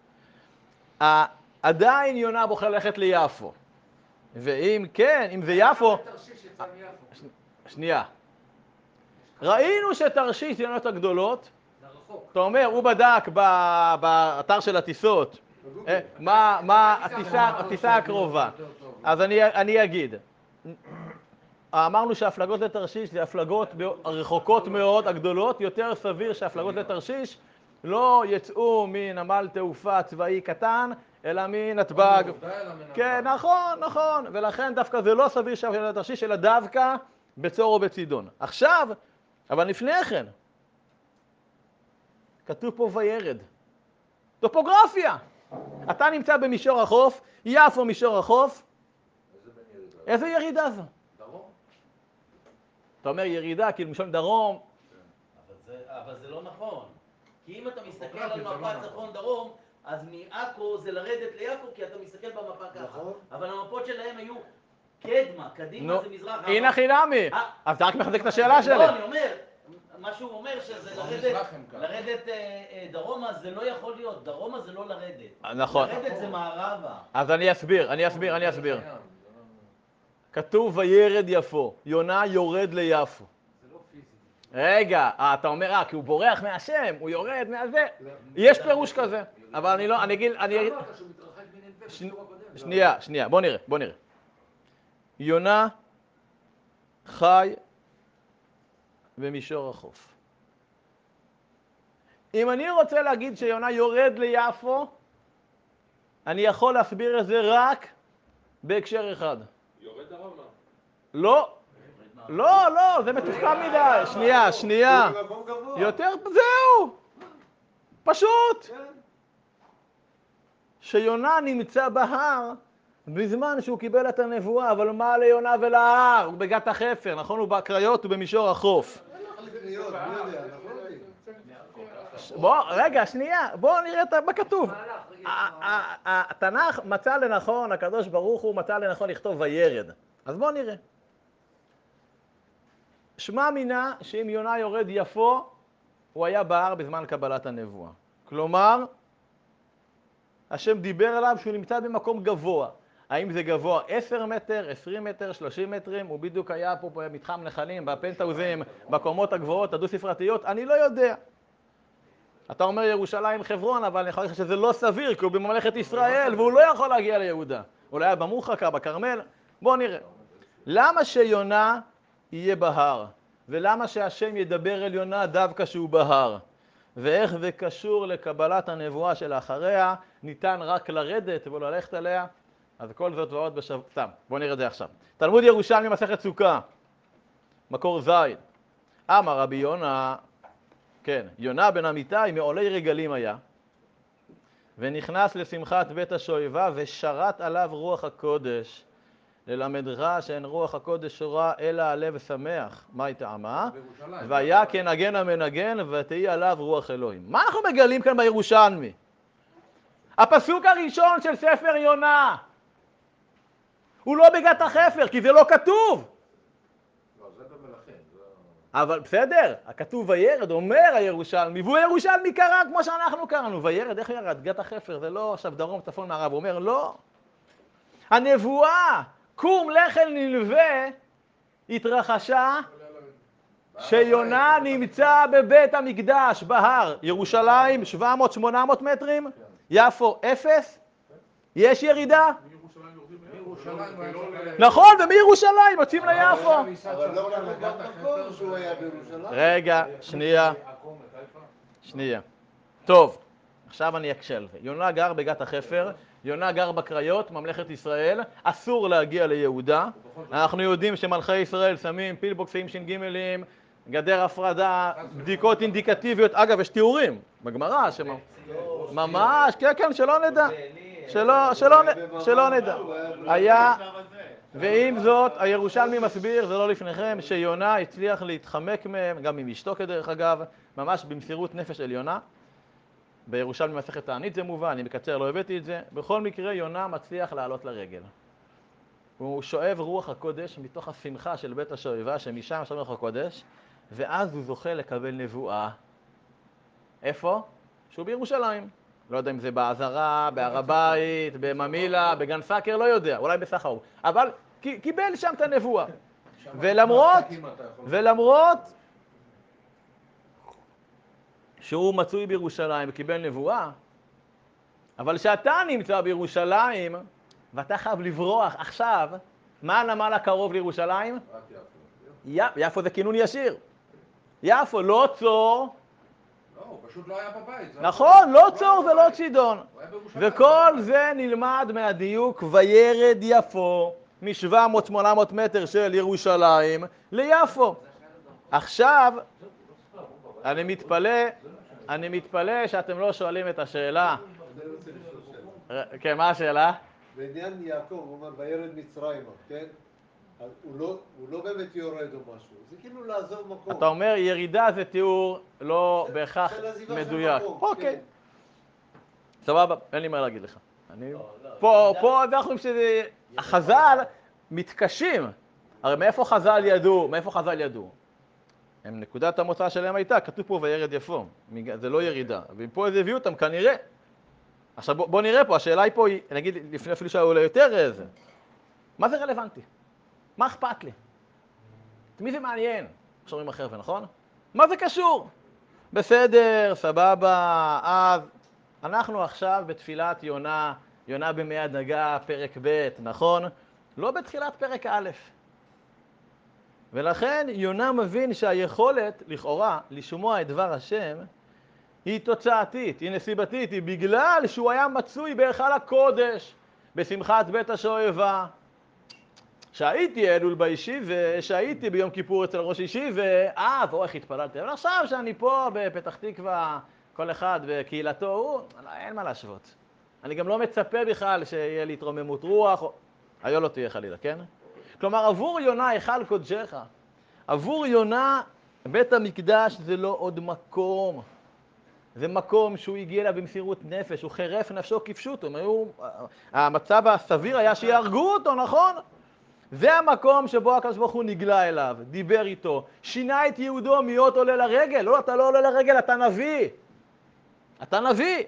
עדיין יונה בוחר ללכת ליפו, ואם כן, אם זה יפו... שנייה. ראינו שתרשיש זה יונות הגדולות, אתה אומר, הוא בדק באתר של הטיסות, מה הטיסה הקרובה. אז אני אגיד, אמרנו שההפלגות לתרשיש זה הפלגות רחוקות מאוד, הגדולות, יותר סביר שההפלגות לתרשיש לא יצאו מנמל תעופה צבאי קטן, אלא מנתב"ג. כן, נכון, נכון, ולכן דווקא זה לא סביר שההפלגות לתרשיש, אלא דווקא בצור או בצידון. עכשיו, אבל לפני כן, כתוב פה וירד. טופוגרפיה. אתה נמצא במישור החוף, יפו מישור החוף. איזה ירידה זו? דרום. אתה אומר ירידה, כאילו משום דרום. אבל זה לא נכון. כי אם אתה מסתכל על מפה צפון-דרום, אז מעכו זה לרדת ליפו, כי אתה מסתכל במפה ככה. אבל המפות שלהם היו קדמה, קדימה זה מזרח. הנה חינמי. אז אתה רק מחזק את השאלה שלי. לא, אני אומר, מה שהוא אומר שזה לרדת דרומה, זה לא יכול להיות. דרומה זה לא לרדת. נכון. לרדת זה מערבה. אז אני אסביר. כתוב וירד יפו, יונה יורד ליפו. זה לא פיזי. רגע, אתה אומר, כי הוא בורח מהשם, הוא יורד מהזה. יש פירוש כזה, אבל אני אגיד... אמרת שהוא מתרחק מננבה בשיעור הקודם. שנייה, בוא נראה. יונה חי במישור החוף. אם אני רוצה להגיד שיונה יורד ליפו, אני יכול להסביר את זה רק בהקשר אחד. יורד דרומה. לא, זה מתוחכם מדי. שנייה. יותר, זהו. פשוט. שיונה נמצא בהר בזמן שהוא קיבל את הנבואה, אבל מה ליונה ולהר? הוא בגת החפר, נכון? הוא בקריות, הוא במישור החוף. רגע, שנייה, בואו נראה מה כתוב. התנ"ך מצא לנכון, הקדוש ברוך הוא מצא לנכון לכתוב וירד. אז בואו נראה. שמע מינה שאם יונה יורד יפו, הוא היה בהר בזמן קבלת הנבואה. כלומר, השם דיבר עליו שהוא נמצא במקום גבוה. האם זה גבוה 10 מטר, 20 מטר, 30 מטרים? הוא בדיוק היה פה במתחם נחלים, בפנטהאוזים, בקומות הגבוהות, הדו-ספרתיות, אני לא יודע. אתה אומר ירושלים חברון, אבל אני יכול להגיד שזה לא סביר, כי הוא בממלכת ישראל, והוא לא יכול להגיע ליהודה. אולי היה במוחקה, בכרמל. בואו נראה. למה שיונה יהיה בהר? ולמה שהשם ידבר אל יונה דווקא שהוא בהר? ואיך זה קשור לקבלת הנבואה שלאחריה, ניתן רק לרדת ולא ללכת עליה? אז כל זאת ועוד סתם, בואו נראה את זה עכשיו. תלמוד ירושלמי מסכת סוכה, מקור ז'. אמר רבי יונה, כן, יונה בן אמיתי מעולי רגלים היה, ונכנס לשמחת בית השואבה ושרת עליו רוח הקודש, ללמדך שאין רוח הקודש שורה אלא הלב שמח. מה היא טעמה? והיה כנגן המנגן ותהי עליו רוח אלוהים. מה אנחנו מגלים כאן בירושלמי? הפסוק הראשון של ספר יונה. הוא לא בגת החפר, כי זה לא כתוב. לא, זה במלכים. אבל בסדר, הכתוב וירד, אומר הירושלמי, והוא הירושלמי קרא כמו שאנחנו קראנו. וירד, איך ירד? גת החפר, זה לא עכשיו דרום, צפון, מערב. הוא אומר, לא. הנבואה, קום לחל נלווה, התרחשה שיונה נמצא בבית המקדש, בהר. ירושלים 700-800 מטרים, יפו 0. יש ירידה? נכון, ומירושלים יוצאים ליפו. אבל לא כתוב במקור שהוא היה בירושלים. רגע, שנייה. טוב, עכשיו אני אקשה על זה. יונה גר בגת החפר, יונה גר בקריות, ממלכת ישראל, אסור להגיע ליהודה. אנחנו יודעים שמלכי ישראל שמים פילבוקסים ש"גים, גדר הפרדה, בדיקות אינדיקטיביות. אגב, יש תיאורים בגמרא, ממש, כן, שלא נדע. היה, ועם זאת, הירושלמי מסביר, זה לא לפניכם, שיונה הצליח להתחמק מהם, גם עם אשתו כדרך אגב, ממש במסירות נפש עליונה. בירושלמי מסכת תענית זה מובן, אני מקצר, לא הבאתי את זה. בכל מקרה, יונה מצליח לעלות לרגל. הוא שואב רוח הקודש מתוך השמחה של בית השואבה, שמשם שואב רוח הקודש, ואז הוא זוכה לקבל נבואה. איפה? שהוא בירושלים. לא יודע אם זה בעזרה, בהר הבית, בממילה, בגן סאקר, לא יודע, אולי בסחרור. אבל קיבל שם את הנבואה. ולמרות שהוא מצוי בירושלים וקיבל נבואה, אבל כשאתה נמצא בירושלים, ואתה חייב לברוח עכשיו, מה הנמל הקרוב לירושלים? יפו זה כינון ישיר. יפו, לא צור. לא, הוא פשוט לא היה בבית. נכון, לא צור ולא צידון. וכל זה נלמד מהדיוק וירד יפו מ-700-800 מטר של ירושלים ליפו. עכשיו, אני מתפלא שאתם לא שואלים את השאלה. כן, מה השאלה? בעניין יעקב, הוא אומר, וירד מצרימה, כן? הוא לא באמת יורד או משהו, זה כאילו לעזוב מקום. אתה אומר, ירידה זה תיאור לא בהכרח מדויק. אוקיי. סבבה, אין לי מה להגיד לך. פה אנחנו חושבים שהחז"ל מתקשים. הרי מאיפה חז"ל ידעו? נקודת המוצא שלהם הייתה, כתוב פה וירד יפו. זה לא ירידה. ופה זה הביאו אותם כנראה. עכשיו בוא נראה פה, השאלה היא פה, נגיד לפני אפילו שהיו ליותר איזה. מה זה רלוונטי? מה אכפת לי? את מי זה מעניין? שומעים אחר ונכון? מה זה קשור? בסדר, סבבה, אז אנחנו עכשיו בתפילת יונה, יונה במי הדגה, פרק ב', נכון? לא בתחילת פרק א'. ולכן יונה מבין שהיכולת, לכאורה, לשמוע את דבר השם, היא תוצאתית, היא נסיבתית, היא בגלל שהוא היה מצוי בהיכל הקודש, בשמחת בית השואבה. שהייתי אלול בישיבה, שהייתי ביום כיפור אצל ראש ישיבה, איך התפללתי. אבל עכשיו שאני פה בפתח תקווה, כל אחד בקהילתו, אין מה להשוות. אני גם לא מצפה בכלל שיהיה לי התרוממות רוח, היה לא תהיה חלילה, כן? כלומר, עבור יונה היכל קודשך, עבור יונה בית המקדש זה לא עוד מקום. זה מקום שהוא הגיע אליו במסירות נפש, הוא חירף נפשו כפשוטו. המצב הסביר היה שיהרגו אותו, נכון? זה המקום שבו הקדוש ברוך הוא נגלה אליו, דיבר איתו, שינה את יהודו מיות עולה לרגל. לא, אתה לא עולה לרגל, אתה נביא. אתה נביא.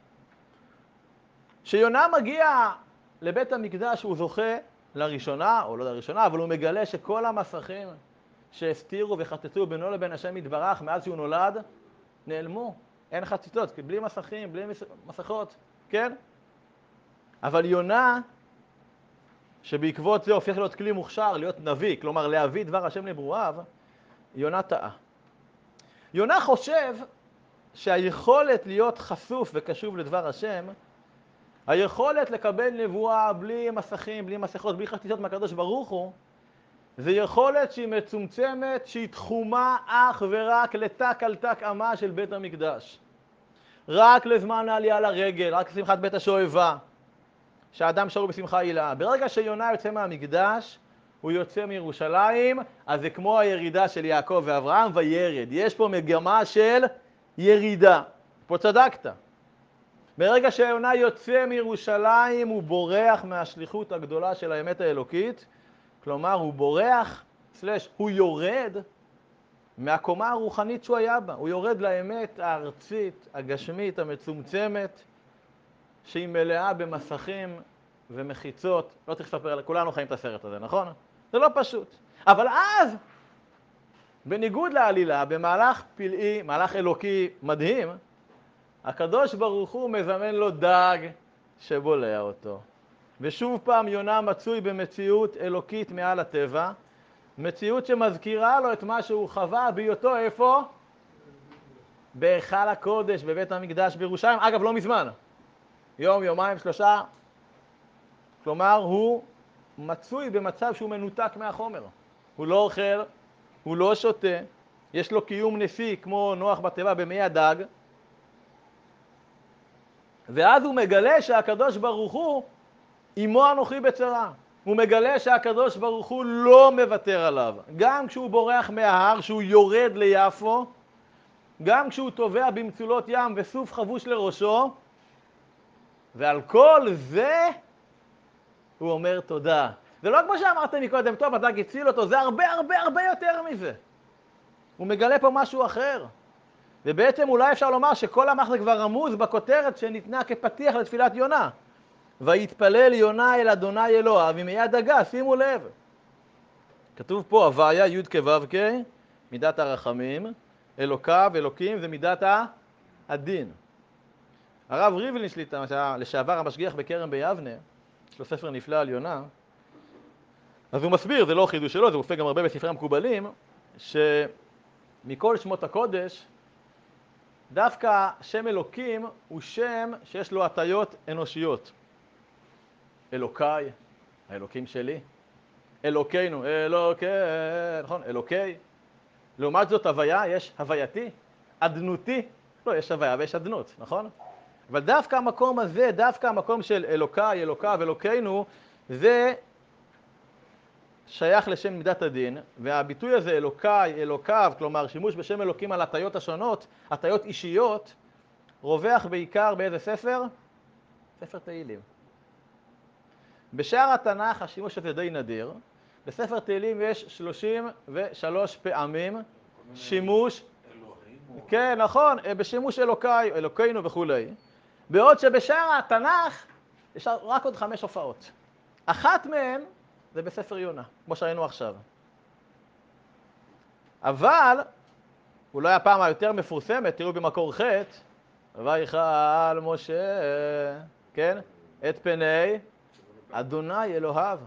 שיונה מגיע לבית המקדש, הוא זוכה לראשונה, או לא לראשונה, אבל הוא מגלה שכל המסכים שהסתירו וחטטו בינו לבין השם יתברך מאז שהוא נולד, נעלמו. אין חציצות, כי בלי מסכים, בלי מסכות, כן? אבל יונה, שבעקבות זה הופך להיות כלי מוכשר, להיות נביא, כלומר להביא דבר השם לברואיו, יונה טעה. יונה חושב שהיכולת להיות חשוף וקשוב לדבר השם, היכולת לקבל נבואה בלי מסכים, בלי מסכות, בלי חציצות מהקדוש ברוך הוא, זה יכולת שהיא מצומצמת, שהיא תחומה אך ורק לתק על תק אמה של בית המקדש. רק לזמן העלייה לרגל, רק לשמחת בית השואבה, שהאדם שרו בשמחה הילה. ברגע שיונה יוצא מהמקדש, הוא יוצא מירושלים, אז זה כמו הירידה של יעקב ואברהם וירד. יש פה מגמה של ירידה. פה צדקת. ברגע שיונה יוצא מירושלים, הוא בורח מהשליחות הגדולה של האמת האלוקית, כלומר, הוא בורח, הוא יורד מהקומה הרוחנית שהוא היה בה. הוא יורד לאמת הארצית, הגשמית, המצומצמת, שהיא מלאה במסכים ומחיצות. לא צריך לספר, כולנו חיים את הסרט הזה, נכון? זה לא פשוט. אבל אז, בניגוד לעלילה, במהלך פלאי, מהלך אלוקי מדהים, הקדוש ברוך הוא מזמן לו דג שבולע אותו. ושוב פעם יונה מצוי במציאות אלוקית מעל הטבע, מציאות שמזכירה לו את מה שהוא חווה בהיותו איפה? בהיכל הקודש, בבית המקדש בירושלים. אגב, לא מזמן. יום, יומיים, 3. כלומר, הוא מצוי במצב שהוא מנותק מהחומר. הוא לא אוכל, הוא לא שותה, יש לו קיום נפי כמו נוח בתיבה במי הדג, ואז הוא מגלה שהקדוש ברוך הוא עמו אנוכי בצרה. הוא מגלה שהקדוש ברוך הוא לא מוותר עליו. גם כשהוא בורח מההר, שהוא יורד ליפו, גם כשהוא טובע במצולות ים וסוף חבוש לראשו, ועל כל זה הוא אומר תודה. זה לא כמו שאמרתם מקודם, טוב, הדג הציל אותו, זה הרבה הרבה הרבה יותר מזה. הוא מגלה פה משהו אחר. ובעצם אולי אפשר לומר שכל המח זה כבר רמוז בכותרת שניתנה כפתיח לתפילת יונה. ויתפלל יונה אל אדוני אלוהיו עם יד דגה, שימו לב. כתוב פה, הוויה י' כו' כ', מידת הרחמים, אלוקיו, אלוקים, זה מידת הדין. הרב ריבלין שליט"א, לשעבר המשגיח בכרם ביבנה, יש לו ספר נפלא על יונה, אז הוא מסביר, זה לא חידוש שלו, זה מופיע גם הרבה בספרי המקובלים, שמכל שמות הקודש, דווקא שם אלוקים הוא שם שיש לו הטיות אנושיות. אלוקיי, האלוקים שלי, אלוקינו, אלוקי, נכון, אלוקי. לעומת זאת הוויה, יש הווייתי, אדנותי, לא, יש הוויה ויש אדנות, נכון? אבל דווקא המקום הזה, דווקא המקום של אלוקיי, אלוקיו, אלוקינו, זה שייך לשם מידת הדין, והביטוי הזה, אלוקיי, אלוקיו, כלומר שימוש בשם אלוקים על הטיות השונות, הטיות אישיות, רווח בעיקר באיזה ספר? ספר תהילים. בשאר התנ"ך השימוש הזה די נדיר. בספר תהילים יש 33 פעמים שימוש, כן, נכון, בשימוש אלוקיי, אלוקינו וכו'. בעוד שבשאר התנ"ך יש רק עוד 5 הופעות. אחת מהן זה בספר יונה, כמו שהיינו עכשיו. אבל, אולי הפעם היותר מפורסמת, תראו במקור ח' ויכל משה, כן? את פני אדוני אלוהיו.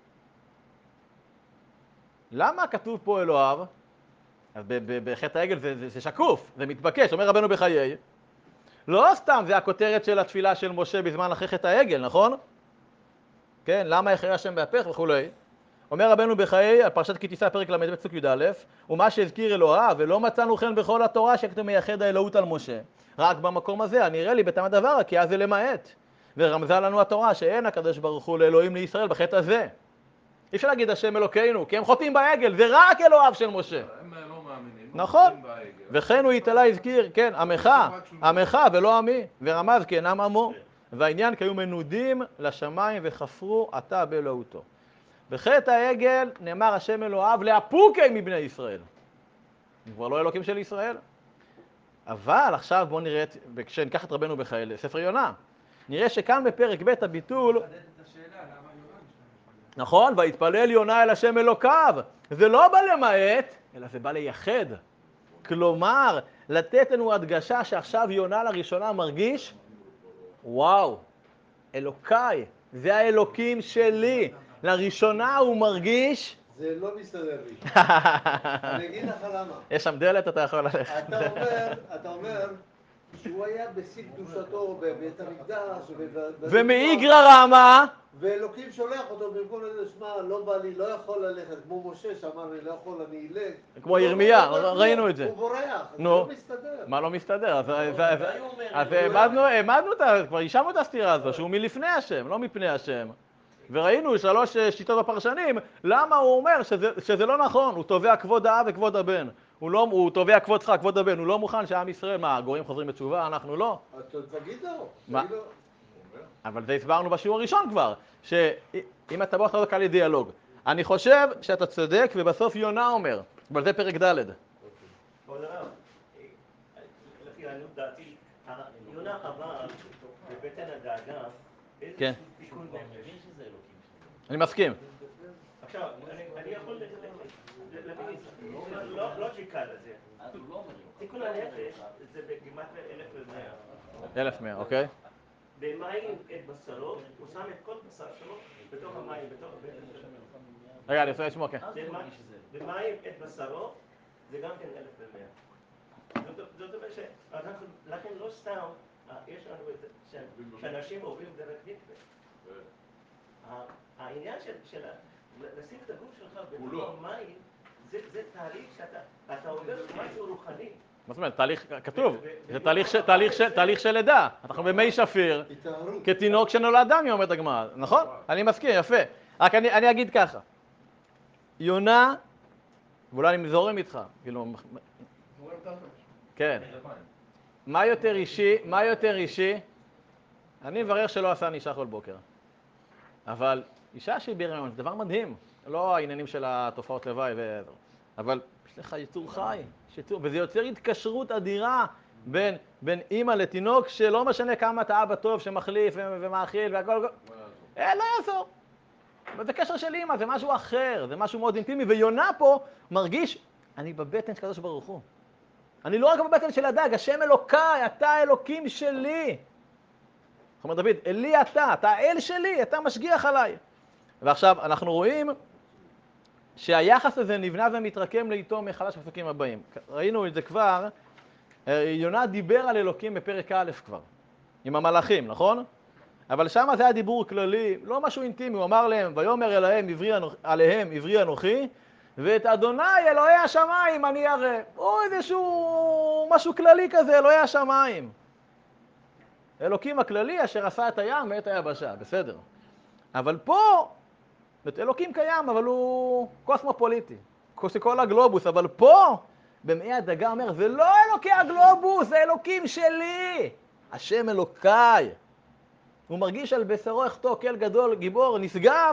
למה כתוב פה אלוהיו? אז בחטא העגל זה שקוף, זה מתבקש, אומר רבנו בחיי. לא סתם זה הכותרת של התפילה של משה בזמן אחרי חטא העגל, נכון? כן, למה יחיה השם בהפך וכולי. אומר רבנו בחיי, על פרשת כי תישא פרק ל"ב פסוק י"א, ומה שהזכיר אלוהיו, ולא מצאנו כן בכל התורה שכתוב מייחד האלוהות על משה. רק במקום הזה, הנראה לי בטעם הדבר, כי אז זה למעט. ורמזה לנו התורה שאין הקדוש ברוך הוא לאלוהים לישראל בחטא הזה. אי אפשר להגיד השם אלוקינו, כי הם חוטאים בעגל, זה רק אלוהיו של משה. הם לא מאמינים. נכון. וכן הוא יתעלה הזכיר, כן, עמך ולא עמי, ורמז כי אינם עמו. והעניין כי היו מנודים לשמיים וחפרו עתה באלוהותו. בחטא העגל נאמר השם אלוהיו להפוקי מבני ישראל. הם כבר לא אלוקים של ישראל. אבל עכשיו בואו נראה, כשניקח את רבנו בחיי לספר יונה, נראה שכאן בפרק ב' הביטול, נכון, ויתפלל יונה אל השם אלוקיו. זה לא בא למעט, אלא זה בא לייחד. כלומר, לתת לנו הדגשה שעכשיו יונה לראשונה מרגיש, וואו, אלוקיי, זה האלוקים שלי. לראשונה הוא מרגיש... זה לא מסתדר לי. אני אגיד לך למה. יש שם דלת, אתה יכול ללכת. אתה אומר שהוא היה בשיא קדושתו בבית המקדש, ומאיגרא רמא, ואלוקים שולח אותו במקום לזה, שמע, לא בא לי, לא יכול ללכת, כמו משה שאמר לי, לא יכול, אני אלך. כמו ירמיה, ראינו את זה. הוא בורח, זה נו, לא מסתדר. מה לא מסתדר? אז העמדנו, כבר ישמנו את הסתירה הזו, שהוא מלפני השם, לא מפני השם. וראינו 3 שיטות בפרשנים, למה הוא אומר שזה לא נכון, הוא תובע כבוד האב וכבוד הבן. הוא תובע כבודך, כבוד הבן, הוא לא מוכן שעם ישראל, מה, הגויים חוזרים בתשובה, אנחנו לא. תגיד לו. מה? אבל זה הסברנו בשיעור הראשון כבר, שאם אתה בוא אחר כך לדיאלוג, אני חושב שאתה צודק ובסוף יונה אומר, אבל זה פרק ד'. כבוד הרב, לפי הענות דעתי, יונה עבר בבטן הדאגה כן. איזשהו תיקון נפש. אני מסכים. עכשיו, אני יכול להבין לוג'יקה לזה. תיקון הנפש זה בגימטריה 1100. 1100, אוקיי. במים את בשרו, הוא שם את כל בשר שלו בתוך המים, בתוך הבטן שלו. רגע, אני רוצה לשמוע, כן. במים את בשרו זה גם כן 1100. זאת אומרת לכן לא סתם, יש לנו את זה, שאנשים עוברים דרך מקווה. העניין של לשים את הגוף שלך בתוך המים, זה תהליך שאתה עובר משהו רוחני. מה זאת אומרת? תהליך, כתוב, זה תהליך של לידה. אנחנו במי שפיר, כתינוק שנולד דם, היא אומרת הגמרא, נכון? אני מסכים, יפה. רק אני אגיד ככה, יונה, ואולי אני מזורם איתך, כאילו... כן. מה יותר אישי? אני מברך שלא עשה אישה כל בוקר. אבל אישה שהיא בהיריון, זה דבר מדהים. לא העניינים של התופעות לוואי אבל יש לך יצור חי, וזה יוצר התקשרות אדירה בין אימא לתינוק, שלא משנה כמה אתה אבא טוב שמחליף ומאכיל והכל, לא יעזור. זה קשר של אימא, זה משהו אחר, זה משהו מאוד אינטימי, ויונה פה מרגיש, אני בבטן של הקדוש ברוך הוא. אני לא רק בבטן של הדג, השם אלוקיי, אתה האלוקים שלי. זאת אומרת, דוד, אלי אתה האל שלי, אתה משגיח עליי. ועכשיו, אנחנו רואים שהיחס הזה נבנה ומתרקם לאיתו מחדש בפסוקים הבאים. ראינו את זה כבר, יונה דיבר על אלוקים בפרק א' כבר, עם המלאכים, נכון? אבל שם זה היה דיבור כללי, לא משהו אינטימי, הוא אמר להם, ויאמר עליהם עברי אנוכי, ואת אדוני אלוהי השמיים אני אראה. או איזשהו משהו כללי כזה, אלוהי השמיים. אלוקים הכללי אשר עשה את הים ואת היבשה, בסדר. אבל פה, אלוקים קיים, אבל הוא קוסמופוליטי, כל הגלובוס, אבל פה, במעי הדגה אומר, זה לא אלוקי הגלובוס, זה אלוקים שלי, השם אלוקיי. הוא מרגיש על בשרו יחתו כל גדול, גיבור, נשגב,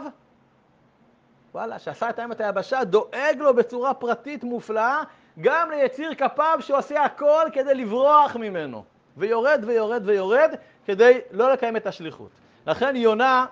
וואלה, שעשה את הים ואת היבשה, דואג לו בצורה פרטית מופלאה, גם ליציר כפיו שהוא עושה הכל כדי לברוח ממנו. ויורד ויורד ויורד, כדי לא לקיים את השליחות. לכן יונה,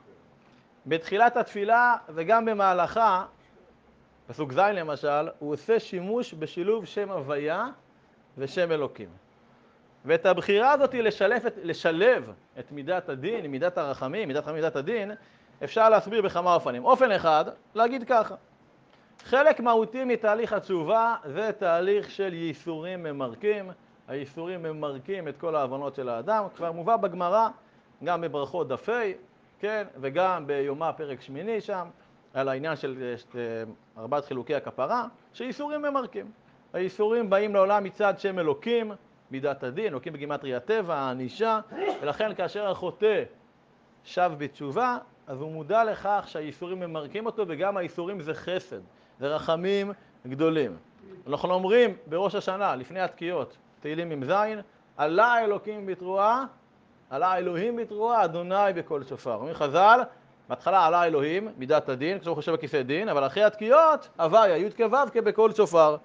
בתחילת התפילה וגם במהלכה, פסוק ז' למשל, הוא עושה שימוש בשילוב שם הוויה ושם אלוקים. ואת הבחירה הזאת לשלב את מידת הדין, מידת הרחמים, מידת הדין, אפשר להסביר בכמה אופנים. אופן אחד, להגיד ככה. חלק מהותי מתהליך התשובה זה תהליך של ייסורים ממרקים. הייסורים ממרקים את כל העוונות של האדם. כבר מובא בגמרא, גם בברכות דף ה', כן, וגם ביומא פרק שמיני שם, על העניין של 4 חילוקי הכפרה, שייסורים ממרקים. הייסורים באים לעולם מצד שם אלוקים, מידת הדין, אלוקים בגימטריה טבע, הענישה, ולכן כאשר החוטא שב בתשובה, אז הוא מודע לכך שהייסורים ממרקים אותו, וגם הייסורים זה חסד, זה רחמים גדולים. אנחנו אומרים בראש השנה, לפני התקיעות, תהילים עם זין, עלה אלוקים בתרועה, עלה אלוהים בתרועה, אדוני בקול שופר. אומרים חז"ל, בהתחלה עלה אלוהים, מידת הדין, כשהוא חושב בכיסא דין, אבל אחרי התקיעות, הוויה, י' כו' כבקול שופר.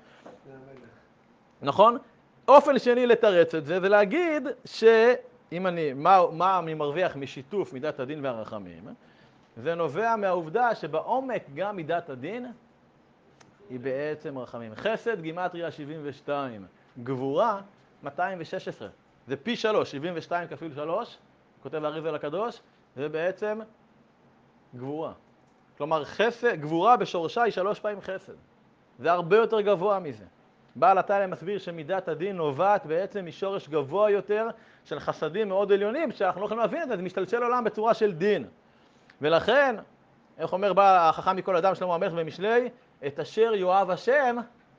נכון? אופן שני לתרץ את זה, ולהגיד שאם מה אני מרוויח משיתוף מידת הדין והרחמים, זה נובע מהעובדה שבעומק גם מידת הדין היא בעצם רחמים. חסד, גימטריה 72, גבורה 216. זה פי 3, 72 כפול 3, כותב האריז"ל הקדוש, זה בעצם גבורה. כלומר, גבורה בשורשה היא 3 פעמים חסד. זה הרבה יותר גבוה מזה. בעל התניא מסביר שמידת הדין נובעת בעצם משורש גבוה יותר של חסדים מאוד עליונים, שאנחנו לא יכולים להבין את זה, זה משתלשל עולם בצורה של דין. ולכן, איך אומר בא החכם מכל אדם שלמה המלך במשלי, את אשר יאהב השם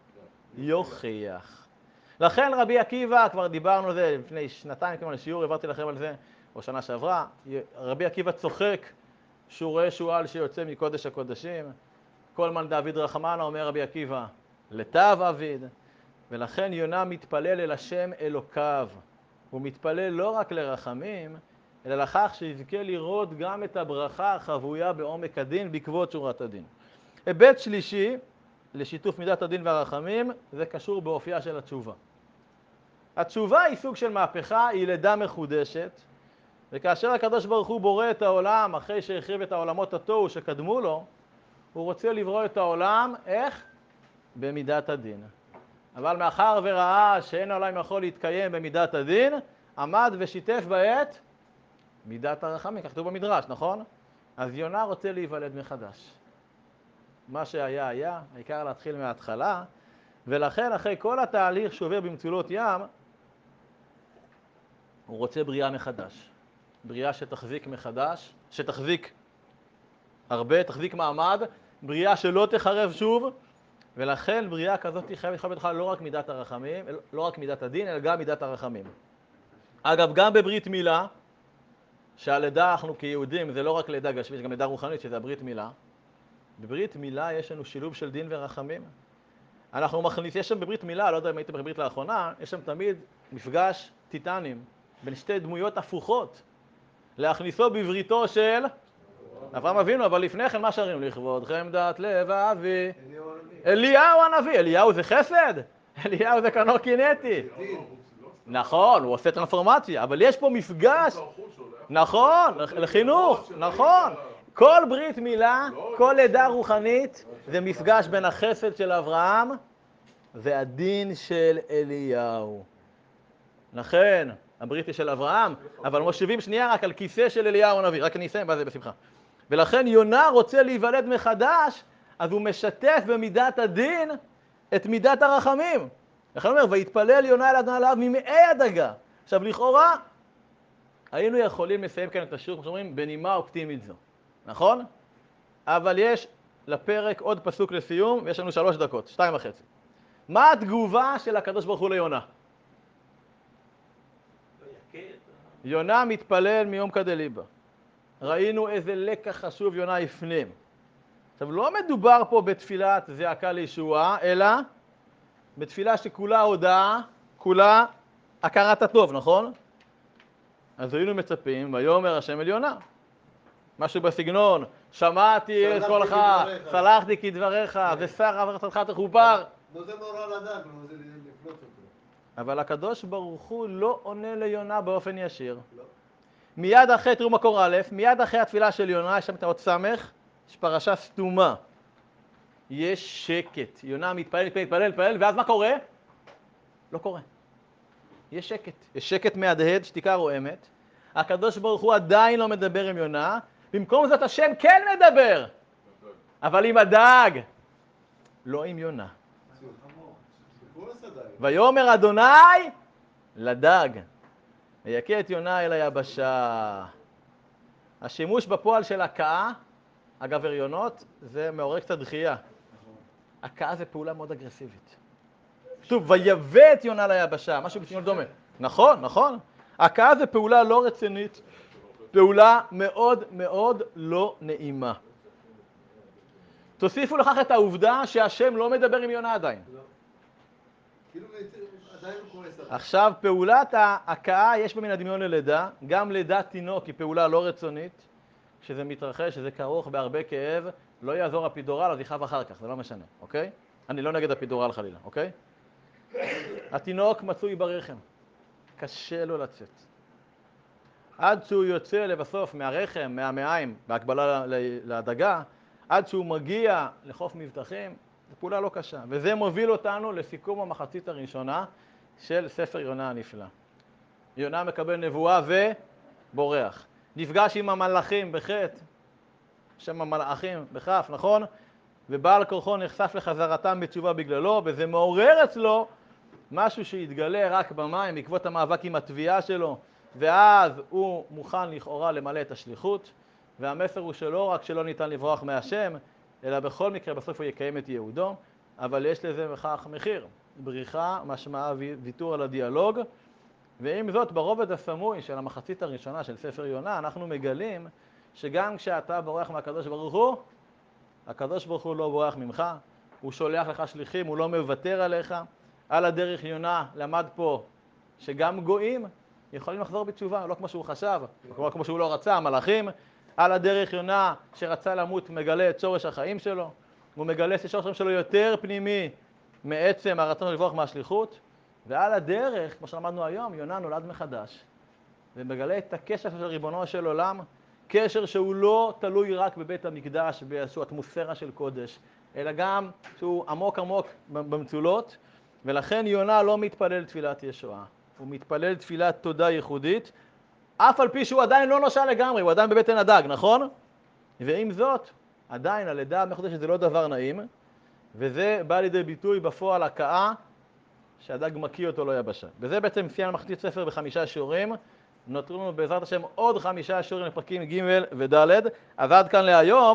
יוכיח. לכן רבי עקיבא, כבר דיברנו על זה לפני 2 כמו לשיעור, העברתי לכם על זה, או שנה שעברה, רבי עקיבא צוחק שהוא רואה שועל שיוצא מקודש הקודשים, כל מן דוד רחמנה, אומר רבי עקיבא, לטב אביד, ולכן יונה מתפלל אל השם אלוקיו. הוא מתפלל לא רק לרחמים, אלא לכך שיזכה לראות גם את הברכה החבויה בעומק הדין בעקבות שורת הדין. היבט שלישי לשיתוף מידת הדין והרחמים, זה קשור באופייה של התשובה. התשובה היא סוג של מהפכה, היא לידה מחודשת, וכאשר הקדוש ברוך הוא בורא את העולם, אחרי שהחריב את העולמות התוהו שקדמו לו, הוא רוצה לברוא את העולם, איך? במידת הדין. אבל מאחר וראה שאין העולם יכול להתקיים במידת הדין, עמד ושיתף בעת מידת הרחמים, כך כתוב במדרש, נכון? אז יונה רוצה להיוולד מחדש. מה שהיה היה, העיקר להתחיל מההתחלה, ולכן אחרי כל התהליך שעובר במצולות ים, הוא רוצה בריאה מחדש. בריאה שתחזיק מחדש, שתחזיק הרבה, תחזיק מעמד, בריאה שלא תחרב שוב, ולכן בריאה כזאת חייבת לכבד לך לא רק מידת הרחמים, לא רק מידת הדין, אלא גם מידת הרחמים. אגב, גם בברית מילה, שהלידה אנחנו כיהודים, זה לא רק לידה גשמית, זה גם לידה רוחנית, שזה הברית מילה. בברית מילה יש לנו שילוב של דין ורחמים. אנחנו מכניס, יש שם בברית מילה, לא יודע אם הייתם בברית לאחרונה, יש שם תמיד מפגש טיטנים בין שתי דמויות הפוכות. להכניסו בבריתו של אברהם אבינו, אבל לפני כן מה שרים? לכבודכם דת לבבי. אליהו הנביא. אליהו זה חסד? אליהו זה כנור קינטי. נכון, הוא עושה טרנספורמציה, אבל יש פה מפגש. נכון, לחינוך, נכון. כל ברית מילה, כל לידה רוחנית, זה מפגש בין החסד של אברהם והדין של אליהו. לכן, הברית היא של אברהם, אבל מושיבים שנייה רק על כיסא של אליהו הנביא. רק אני אסיים, ואז זה בשמחה. ולכן יונה רוצה להיוולד מחדש, אז הוא משתף במידת הדין את מידת הרחמים. לכן הוא אומר, ויתפלל יונה אל אדוני אלוהיו ממעי הדגה. עכשיו, לכאורה, היינו יכולים לסיים כאן את השיעור, כמו שאומרים, בנימה אופטימית זו. נכון? אבל יש לפרק עוד פסוק לסיום, ויש לנו 3 דקות, 2.5. מה התגובה של הקדוש ברוך הוא ליונה? יונה מתפלל מיום כדליבה. ראינו איזה לקח חשוב יונה הפנים. עכשיו, לא מדובר פה בתפילת זעקה לישועה, אלא בתפילה שכולה הודעה, כולה הכרת הטוב, נכון? אז היינו מצפים, ויאמר השם אל יונה. משהו בסגנון, שמעתי את קולך, סלחתי כדבריך, ושר עבודתך תכופר. נו, זה נורא לדעת, נו, זה לפלוט אותו. אבל הקדוש ברוך הוא לא עונה ליונה באופן ישיר. לא. מיד אחרי, תראו מקור א', מיד אחרי התפילה של יונה, יש שם את האות סמך, יש פרשה סתומה. יש שקט. יונה מתפלל, ואז מה קורה? לא קורה. יש שקט. יש שקט מהדהד, שתיקה רועמת. הקדוש ברוך הוא עדיין לא מדבר עם יונה, במקום זאת השם כן מדבר. אבל עם הדג, לא עם יונה. ויאמר אדוני לדג, ויכה את יונה אל היבשה. השימוש בפועל של הכאה, אגב הריונות, זה מעורר קצת דחייה. הכאה זה פעולה מאוד אגרסיבית. כתוב, ויבא את יונה ליבשה, משהו בסגנון דומה. נכון, נכון. הכאה זה פעולה לא רצינית, פעולה מאוד מאוד לא נעימה. תוסיפו לכך את העובדה שהשם לא מדבר עם יונה עדיין. עכשיו, פעולת ההכאה יש בה מן הדמיון ללידה, גם לידת תינוק היא פעולה לא רצונית, כשזה מתרחש, שזה כרוך בהרבה כאב, לא יעזור הפידורל, אז יכאב אחר כך, זה לא משנה, אוקיי? אני לא נגד הפידורל חלילה, אוקיי? התינוק מצוי ברחם, קשה לו לצאת. עד שהוא יוצא לבסוף מהרחם, מהמעיים, בהקבלה לדגה, עד שהוא מגיע לחוף מבטחים, זו פעולה לא קשה. וזה מוביל אותנו לסיכום המחצית הראשונה של ספר יונה הנפלא. יונה מקבל נבואה ובורח. נפגש עם המלאכים בחטא, שם המלאכים בכף, נכון? ובעל כורחו נחשף לחזרתם בתשובה בגללו, וזה מעורר אצלו משהו שיתגלה רק במים, בעקבות המאבק עם התביעה שלו, ואז הוא מוכן לכאורה למלא את השליחות, והמסר הוא שלא רק שלא ניתן לברוח מהשם, אלא בכל מקרה בסוף הוא יקיים את ייעודו, אבל יש לזה בכך מחיר. בריחה משמעה ויתור על הדיאלוג, ועם זאת ברובד הסמוי של המחצית הראשונה של ספר יונה, אנחנו מגלים שגם כשאתה בורח מהקדוש ברוך הוא, הקדוש ברוך הוא לא בורח ממך, הוא שולח לך שליחים, הוא לא מוותר עליך. על הדרך יונה למד פה שגם גויים יכולים לחזור בתשובה, לא כמו שהוא חשב, כמו שהוא לא רצה, המלאכים. על הדרך יונה שרצה למות מגלה את שורש החיים שלו, הוא מגלה ששורש החיים שלו יותר פנימי מעצם הרצון לברוח מהשליחות, ועל הדרך, כמו שלמדנו היום, יונה נולד מחדש, ומגלה את הקשר של ריבונו של עולם, קשר שהוא לא תלוי רק בבית המקדש, באיזושהי אטמוספירה של קודש, אלא גם שהוא עמוק עמוק במצולות, ולכן יונה לא מתפלל תפילת ישועה, הוא מתפלל תפילת תודה ייחודית, אף על פי שהוא עדיין לא נושע לגמרי, הוא עדיין בבטן הדג, נכון? ועם זאת, עדיין הלידה המחודשת זה לא דבר נעים, וזה בא לידי ביטוי בפועל הכאה, שהדג מקיא אותו לא יבשה. וזה בעצם סיימנו מחצית ספר ב5 שיעורים, נותרו לנו בעזרת השם עוד 5 שיעורים לפרקים ג' וד', אז עד כאן להיום.